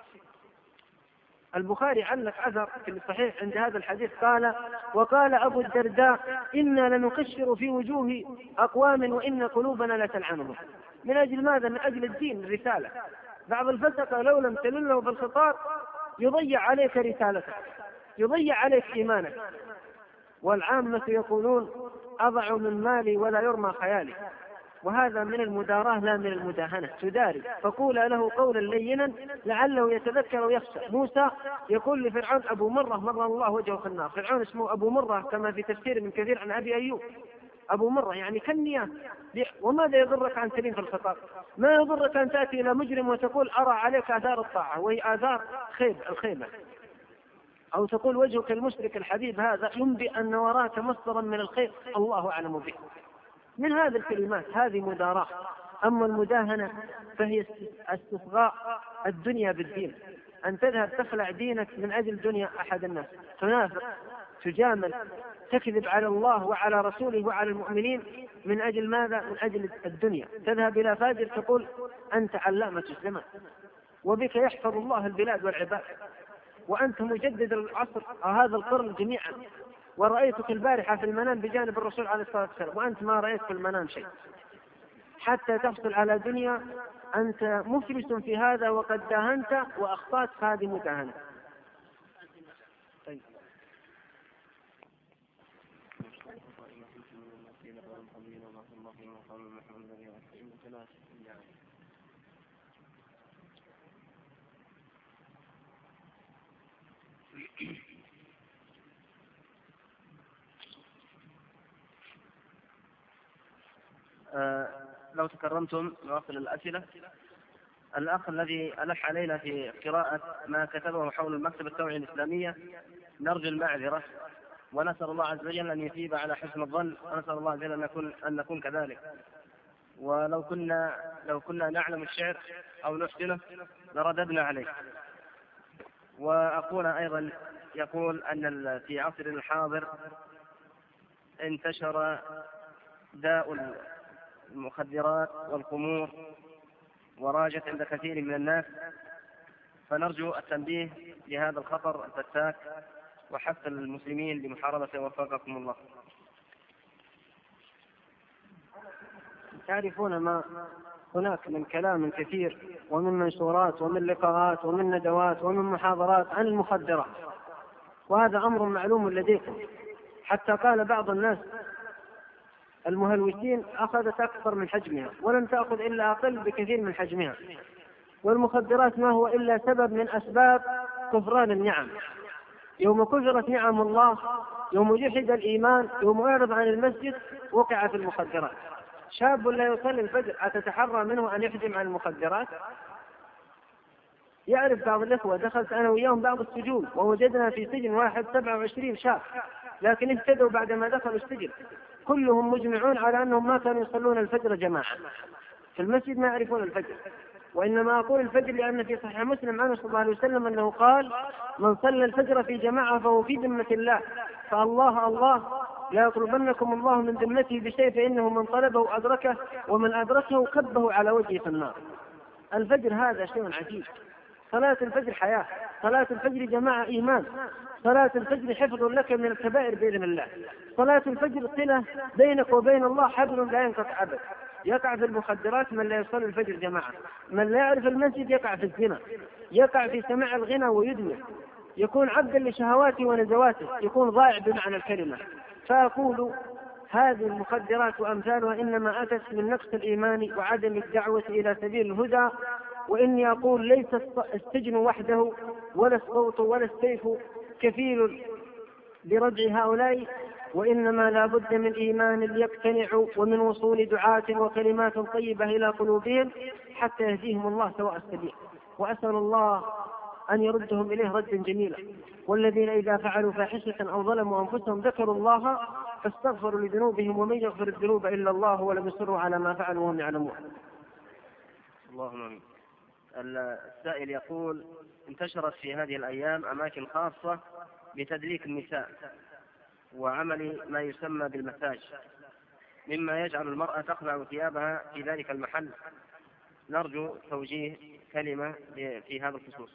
البخاري علق أثر في الصحيح عند هذا الحديث قال وقال أبو الدرداء إنا لنقشر في وجوه أقوام وإن قلوبنا لتلعنهم. من أجل ماذا؟ من أجل الدين، الرسالة. بعض الفسقة لو لم تلله بالخطاب يضيع عليك رسالتك، يضيع عليك إيمانك. والعامة يقولون أضع من مالي ولا يرمى خيالي، وهذا من المداراة لا من المداهنة. تداري فقول له قولا لينا لعله يتذكر ويخشى. موسى يقول لفرعون أبو مرة مر الله وجهه في النار. فرعون اسمه أبو مرة كما في تفسير من كثير عن أبي أيوب. أبو مرة يعني كالنيام. وماذا يضرك أن تلين في الخطاب؟ ما يضرك أن تأتي إلى مجرم وتقول أرى عليك آثار الطاعة وهي آثار الخيبة، أو تقول وجهك المشرك الحبيب هذا ينبئ أن وراك مصدرا من الخير الله أعلم به. من هذه الكلمات هذه مداراة. أما المداهنة فهي استصغاء الدنيا بالدين، أن تذهب تخلع دينك من أجل دنيا أحد الناس، تنافق، تجامل، تكذب على الله وعلى رسوله وعلى المؤمنين. من أجل ماذا؟ من أجل الدنيا. تذهب إلى فاجر تقول أنت علامة الزمان وبك يحفظ الله البلاد والعباد وأنت مجدد العصر هذا القرن جميعا، ورأيتك البارحة في المنام بجانب الرسول عليه الصلاة والسلام وأنت ما رأيت في المنام شيء. حتى تحصل على دنيا أنت مفلس في هذا وقد داهنت وأخطأت هذه مداهنة. طيب. لو تكرمتم نواصل الأسئلة. الأخ الذي ألح علينا في قراءة ما كتبه حول المكتبة التوعية الإسلامية نرجو المعذرة ونسأل الله عز وجل أن يثيب على حسن الظن، ونسأل الله عز وجل أن نكون كذلك. ولو كنا نعلم الشعر أو نحسنه لرددنا عليه. وأخونا أيضا يقول أن في عصرنا الحاضر انتشر داء المخدرات والخمور وراجت عند كثير من الناس، فنرجو التنبيه لهذا الخطر الفتاك وحث المسلمين لمحاربته وفقكم الله. تعرفون ما هناك من كلام كثير ومن منشورات ومن لقاءات ومن ندوات ومن محاضرات عن المخدرات، وهذا أمر معلوم لديكم. حتى قال بعض الناس المهلوسين أخذت أكثر من حجمها ولم تأخذ إلا أقل بكثير من حجمها. والمخدرات ما هو إلا سبب من أسباب كفران النعم. يوم كفرت نعم الله، يوم جحد الإيمان، يوم أعرض عن المسجد، وقع في المخدرات. شاب لا يصلي الفجر أتتحرى منه أن يحجم عن المخدرات؟ يعرف بعض الإخوة دخلت أنا وياهم بعض السجون ووجدنا في سجن واحد 27 شاب، لكن اهتدوا بعدما دخلوا السجن. كلهم مجمعون على أنهم ما كانوا يصلون الفجر جماعة في المسجد، ما يعرفون الفجر. وإنما أقول الفجر لأن في صحيح مسلم عنه صلى الله عليه وسلم أنه قال من صلى الفجر في جماعة فهو في ذمة الله، فالله لا يطلبنكم الله من ذمته بشيء، فإنه من طلبه أدركه ومن أدركه كبه على وجهه في النار. الفجر هذا شيء عجيب. صلاة الفجر حياة، صلاة الفجر جماعة إيمان، صلاة الفجر حفظ لك من الكبائر بإذن الله، صلاة الفجر صلة بينك وبين الله حبل لا ينقطع أبدا. يقع في المخدرات من لا يصلي الفجر جماعة، من لا يعرف المسجد يقع في الزنا، يقع في سماع الغنى ويدمن، يكون عبدا لشهواته ونزواته، يكون ضائع بمعنى الكلمة. فأقول هذه المخدرات وأمثالها إنما أتت من نقص الإيمان وعدم الدعوة إلى سبيل الهدى. وإني أقول ليس السجن وحده ولا الصوت ولا السيف كفيل بردع هؤلاء، وإنما لا بد من إيمان يقتنع ومن وصول دعاة وكلمات طيبة إلى قلوبهم حتى يهديهم الله سواء السبيل. وأسأل الله أن يردهم إليه ردا جميلا. والذين إذا فعلوا فاحشة أو ظلموا أنفسهم ذكروا الله فاستغفروا لذنوبهم ومن يغفر الذنوب إلا الله ولم يصروا على ما فعلوا وهم يعلمون. اللهم آمين. السائل يقول: انتشرت في هذه الأيام أماكن خاصة بتدليك النساء وعمل ما يسمى بالمساج، مما يجعل المرأة تخلع ثيابها في ذلك المحل. نرجو توجيه كلمة في هذا الخصوص.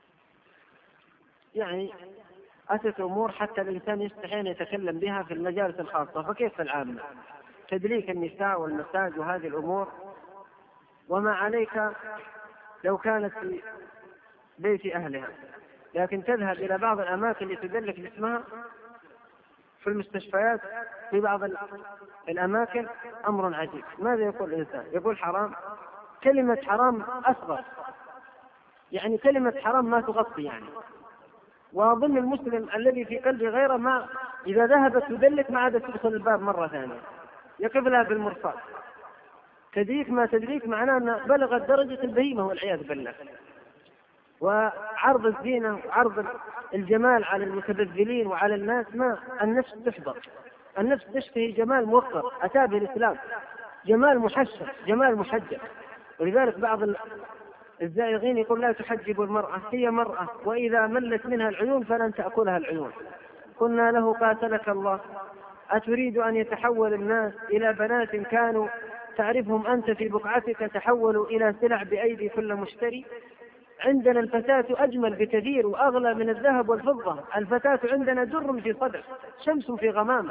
يعني أتت أمور حتى الإنسان يستحي أن يتكلم بها في المجالس الخاصة، فكيف العامة؟ تدليك النساء والمساج وهذه الأمور، وما عليك لو كانت في بيت أهلها، لكن تذهب إلى بعض الأماكن لتدلك جسمها في المستشفيات، في بعض الأماكن. أمر عجيب. ماذا يقول الإنسان؟ يقول حرام. كلمة حرام أصغر، يعني كلمة حرام ما تغطي يعني. وأظن المسلم الذي في قلبه غيره ما إذا ذهبت تدلك ما عاد تدخل الباب مرة ثانية، يقف لها بالمرصاد. تدريك ما تدريك معناه أن بلغت درجة البهيمة والعياذ بالله. وعرض الزينة وعرض الجمال على المتبذلين وعلى الناس، ما النفس تحبط، النفس تشتهي جمال موقر أتى به الإسلام، جمال محشر، جمال محجب. ولذلك بعض الزائغين يقول: لا تحجب المرأة، هي مرأة، وإذا ملت منها العيون فلن تأكلها العيون. قلنا له: قاتلك الله، أتريد أن يتحول الناس إلى بنات كانوا تعرفهم أنت في بقعتك تحولوا إلى سلع بأيدي كل مشتري؟ عندنا الفتاة أجمل بكثير وأغلى من الذهب والفضة. الفتاة عندنا در في صدر، شمس في غمامة،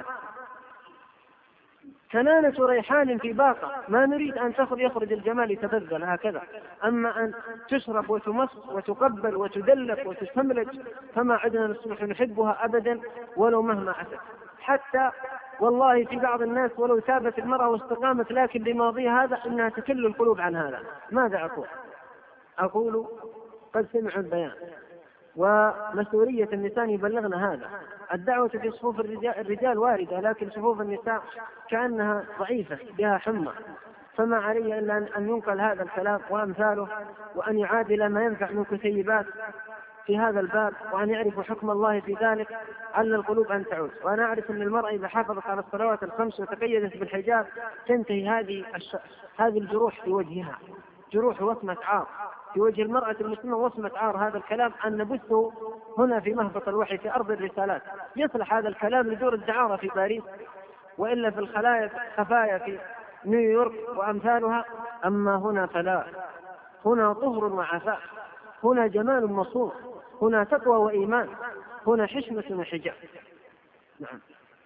كنانة ريحان في باقة. ما نريد أن يخرج الجمال يتبذل هكذا، أما أن تشرب وتمص وتقبل وتدلك وتستملك فما عدنا نصبح نحبها أبدا ولو مهما أتت. حتى والله في بعض الناس ولو ثابت المرأة واستقامت، لكن بماضيها هذا إنها تكل القلوب عن هذا. ماذا أقول قد سمعوا البيان، ومسؤولية النساء يبلغنا هذا. الدعوة في صفوف الرجال واردة، لكن صفوف النساء كأنها ضعيفة بها حمى. فما علي إلا أن ينقل هذا الكلام وأمثاله، وأن يعادل ما ينفع من كتيبات في هذا الباب، وأن يعرفوا حكم الله في ذلك على القلوب أن تعود. وأنا أعرف أن المرأة إذا حافظت على الصلوات الخمس وتقيدت بالحجاب تنتهي هذه الجروح في وجهها، جروح وصمة عار في وجه المرأة المسلمة، وصمة عار. هذا الكلام أن نبثه هنا في مهبط الوحي في أرض الرسالات. يصلح هذا الكلام لدور الدعارة في باريس، وإلا في خفايا في نيويورك وأمثالها. أما هنا فلا، هنا طهر وعفاء، هنا جمال مصون، هنا تقوى وإيمان، هنا حشمة وحجاب. نعم.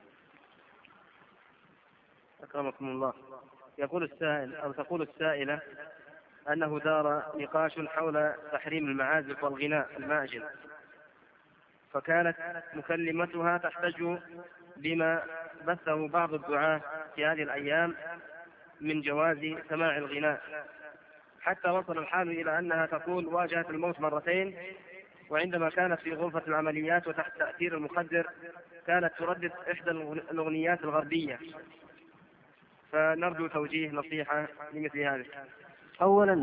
أكرمكم الله. يقول السائل أو تقول السائلة أنه دار نقاش حول تحريم المعازف والغناء الماجن، فكانت مكلمتها تحتج بما بثه بعض الدعاة في هذه الأيام من جواز سماع الغناء، حتى وصل الحال إلى أنها تقول: واجهت الموت مرتين، وعندما كانت في غرفة العمليات وتحت تأثير المخدر كانت تردد إحدى الأغنيات الغربية. فنرجو توجيه نصيحة لمثل هذا. أولا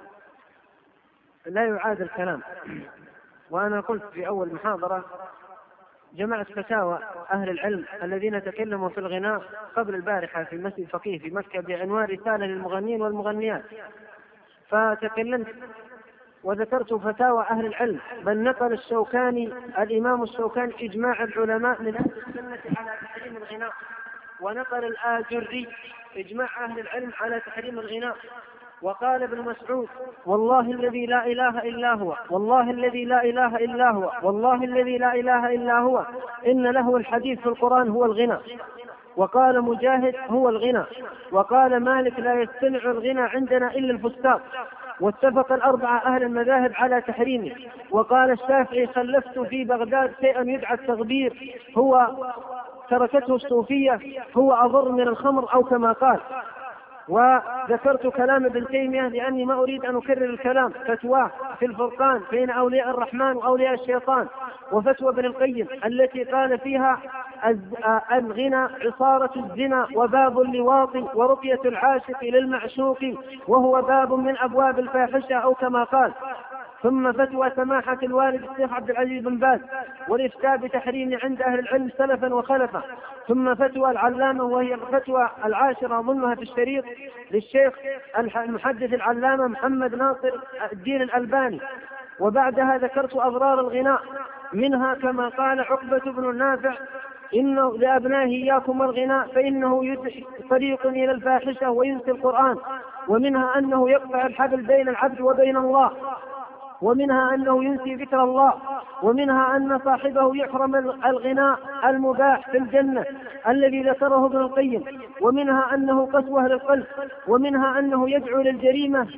لا يعاد الكلام، وأنا قلت في أول محاضرة جمعت فتاوى أهل العلم الذين تكلموا في الغناء قبل البارحة في مسجد الفقيه في مكة بعنوان رسالة للمغنين والمغنيات، فتكلمت وذكرت فتاوى أهل العلم، بل نقل الشوكاني الإمام الشوكاني إجماع العلماء من أهل السنة على تحريم الغناء، ونقل الآجري إجماع أهل العلم على تحريم الغناء. وقال ابن مسعود: والله الذي لا إله إلا هو، والله الذي لا إله إلا هو، والله الذي لا إله إلا هو، إن له الحديث في القرآن هو الغنى. وقال مجاهد: هو الغنى. وقال مالك: لا يستمع الغنى عندنا إلا الفساق. واتفق الأربعة أهل المذاهب على تحريمه. وقال الشافعي: خلفت في بغداد شيئا يدعى التغبير، هو تركته الصوفية، هو أضر من الخمر، أو كما قال. وذكرت كلام ابن تيمية لأني ما أريد أن أكرر الكلام، فتواه في الفرقان بين أولياء الرحمن وأولياء الشيطان، وفتوى ابن القيم التي قال فيها: الغنى عصارة الزنا، وباب اللواط، ورقية العاشق للمعشوق، وهو باب من أبواب الفاحشة، أو كما قال. ثم فتوى سماحة الوالد الشيخ عبد العزيز بن باز والإفتاء بتحريم عند أهل العلم سلفا وخلفا. ثم فتوى العلامة وهي الفتوى العاشرة أظنها في الشريط للشيخ المحدث العلامة محمد ناصر الدين الألباني. وبعدها ذكرت أضرار الغناء، منها كما قال عقبة بن نافع إنه لأبنائه إياكم الغناء فإنه طريق إلى الفاحشة وينسي القرآن، ومنها أنه يقطع الحبل بين العبد وبين الله، ومنها أنه ينسي ذكر الله، ومنها أن صاحبه يحرم الغناء المباح في الجنة الذي ذكره ابن القيم، ومنها أنه قسوة للقلب، ومنها أنه يدعو للجريمة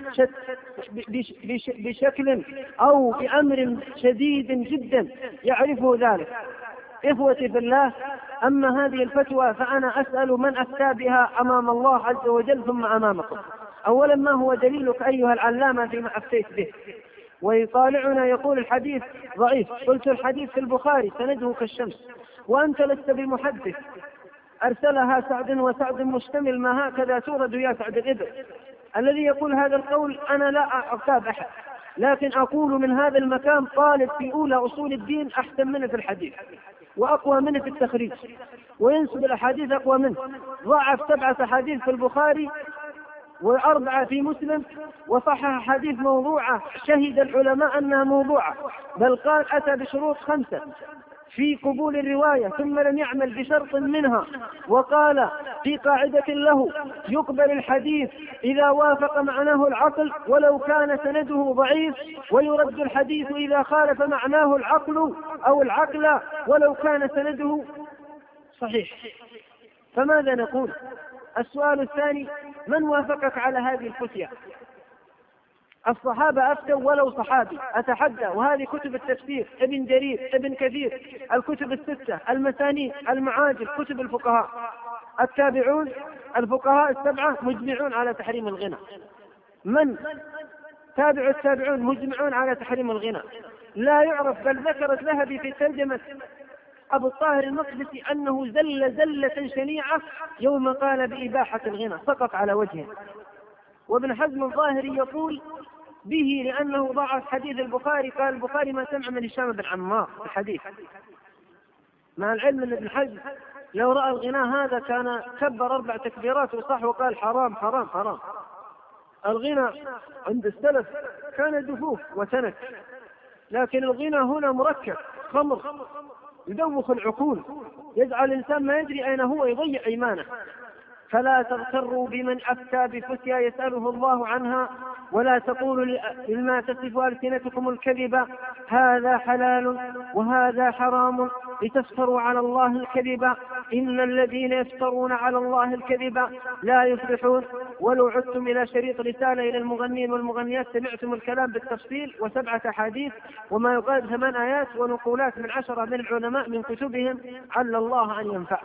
بشكل أو بأمر شديد جدا يعرفه ذلك. إخوتي في الله، أما هذه الفتوى فأنا أسأل من أفتى بها أمام الله عز وجل ثم أمامكم. أولا، ما هو دليلك أيها العلامة فيما أفتيت به؟ ويطالعنا يقول الحديث ضعيف. قلت الحديث في البخاري سنده كالشمس، وأنت لست بمحدث أرسلها سعد، وسعد مشتمل ما هكذا تورد يا سعد الإبل. الذي يقول هذا القول أنا لا أغتاب أحد، لكن أقول من هذا المكان طالب في أولى أصول الدين أحسن منه في الحديث وأقوى منه في التخريج، وينسب الأحاديث أقوى منه. ضعف 7 أحاديث في البخاري و4 في مسلم، وصحح حديث موضوعة شهد العلماء أنها موضوعة، بل قال أتى بشروط 5 في قبول الرواية ثم لم يعمل بشرط منها، وقال في قاعدة له يقبل الحديث إذا وافق معناه العقل ولو كان سنده ضعيف، ويرد الحديث إذا خالف معناه العقل أو العقل ولو كان سنده صحيح. فماذا نقول؟ السؤال الثاني، من وافقك على هذه الفتية؟ الصحابة أفتوا ولو صحابي أتحدى، وهذه كتب التفسير ابن جرير ابن كثير، الكتب 6 المسانيد المعاجم كتب الفقهاء. التابعون الفقهاء 7 مجمعون على تحريم الغنى. من تابع التابعون مجمعون على تحريم الغنى لا يعرف، بل ذكر الذهبي في ترجمة أبو الطاهر المقدسي أنه زلة شنيعة يوم قال بإباحة الغنى، سقط على وجهه. وابن حزم الظاهري يقول به لأنه ضعف حديث البخاري، قال البخاري ما سمع من هشام بن عمار الحديث، مع العلم أن ابن حزم لو رأى الغناء هذا كان كبر 4 تكبيرات وصح وقال حرام حرام حرام. الغنى عند السلف كان دفوف وتنك، لكن الغنى هنا مركب خمر يدوخ العقول، يجعل الإنسان ما يدري أين هو، يضيع إيمانه. فلا تغتروا بمن أفتى بفتيا يسأله الله عنها، ولا تقولوا لما تصف ألسنتكم الكذب هذا حلال وهذا حرام لتفتروا على الله الكذب، إن الذين يفترون على الله الكذب لا يفلحون. ولو عدتم إلى شريط رسالة إلى المغنين والمغنيات سمعتم الكلام بالتفصيل و7 أحاديث وما يقارب 8 آيات ونقولات من 10 من العلماء من كتبهم، عل الله أن ينفع.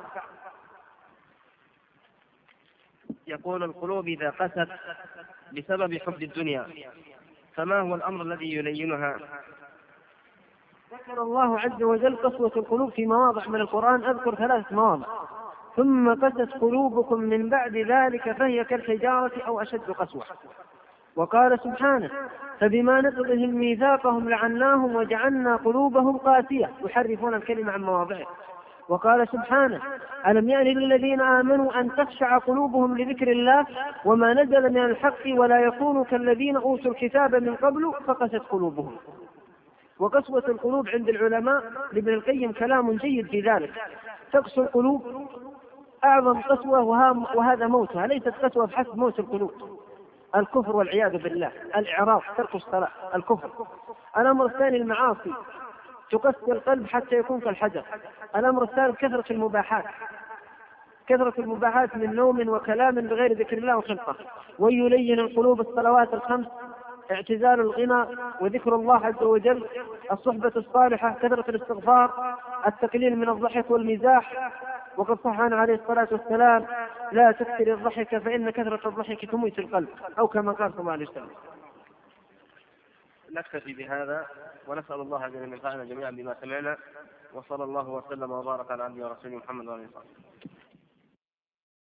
يقول القلوب إذا قست بسبب حب الدنيا فما هو الأمر الذي يلينها؟ ذكر الله عز وجل قسوة القلوب في مواضع من القرآن، أذكر 3 مواضع. ثم قست قلوبكم من بعد ذلك فهي كالحجارة أو أشد قسوة. وقال سبحانه فبما نقضهم ميثاقهم لعناهم وجعلنا قلوبهم قاسية يحرفون الكلمة عن مواضعه. وقال سبحانه ألم يأن للذين آمنوا أن تخشع قلوبهم لذكر الله وما نزل من الحق ولا يكونوا كالذين أوتوا الكتاب من قبل فقست قلوبهم. وقسوة القلوب عند العلماء لابن القيم كلام جيد في ذلك. تقسو القلوب أعظم قسوة وهذا موتها، ليست قسوة بحسب موت القلوب. الكفر والعياذ بالله، الإعراض، ترك الصلاة، الكفر. الأمر الثاني المعاصي تقسي القلب حتى يكون كالحجر. الأمر الثالث كثرة المباحات، كثرة المباحات من نوم وكلام بغير ذكر الله وخلقه. ويلين القلوب الصلوات ال5، اعتزال الغنى وذكر الله عز وجل، الصحبة الصالحة، كثرة الاستغفار، التقليل من الضحك والمزاح. وقد صح عنه عليه الصلاة والسلام لا تكثر الضحك فإن كثرة الضحك تميت القلب، أو كما قال صلى الله عليه وسلم. نكتفي بهذا ونسأل الله أن ينفعنا جميعا بما سمعنا، وصلى الله وسلم وبارك على عبده ورسوله محمد وعلى آله وصحبه.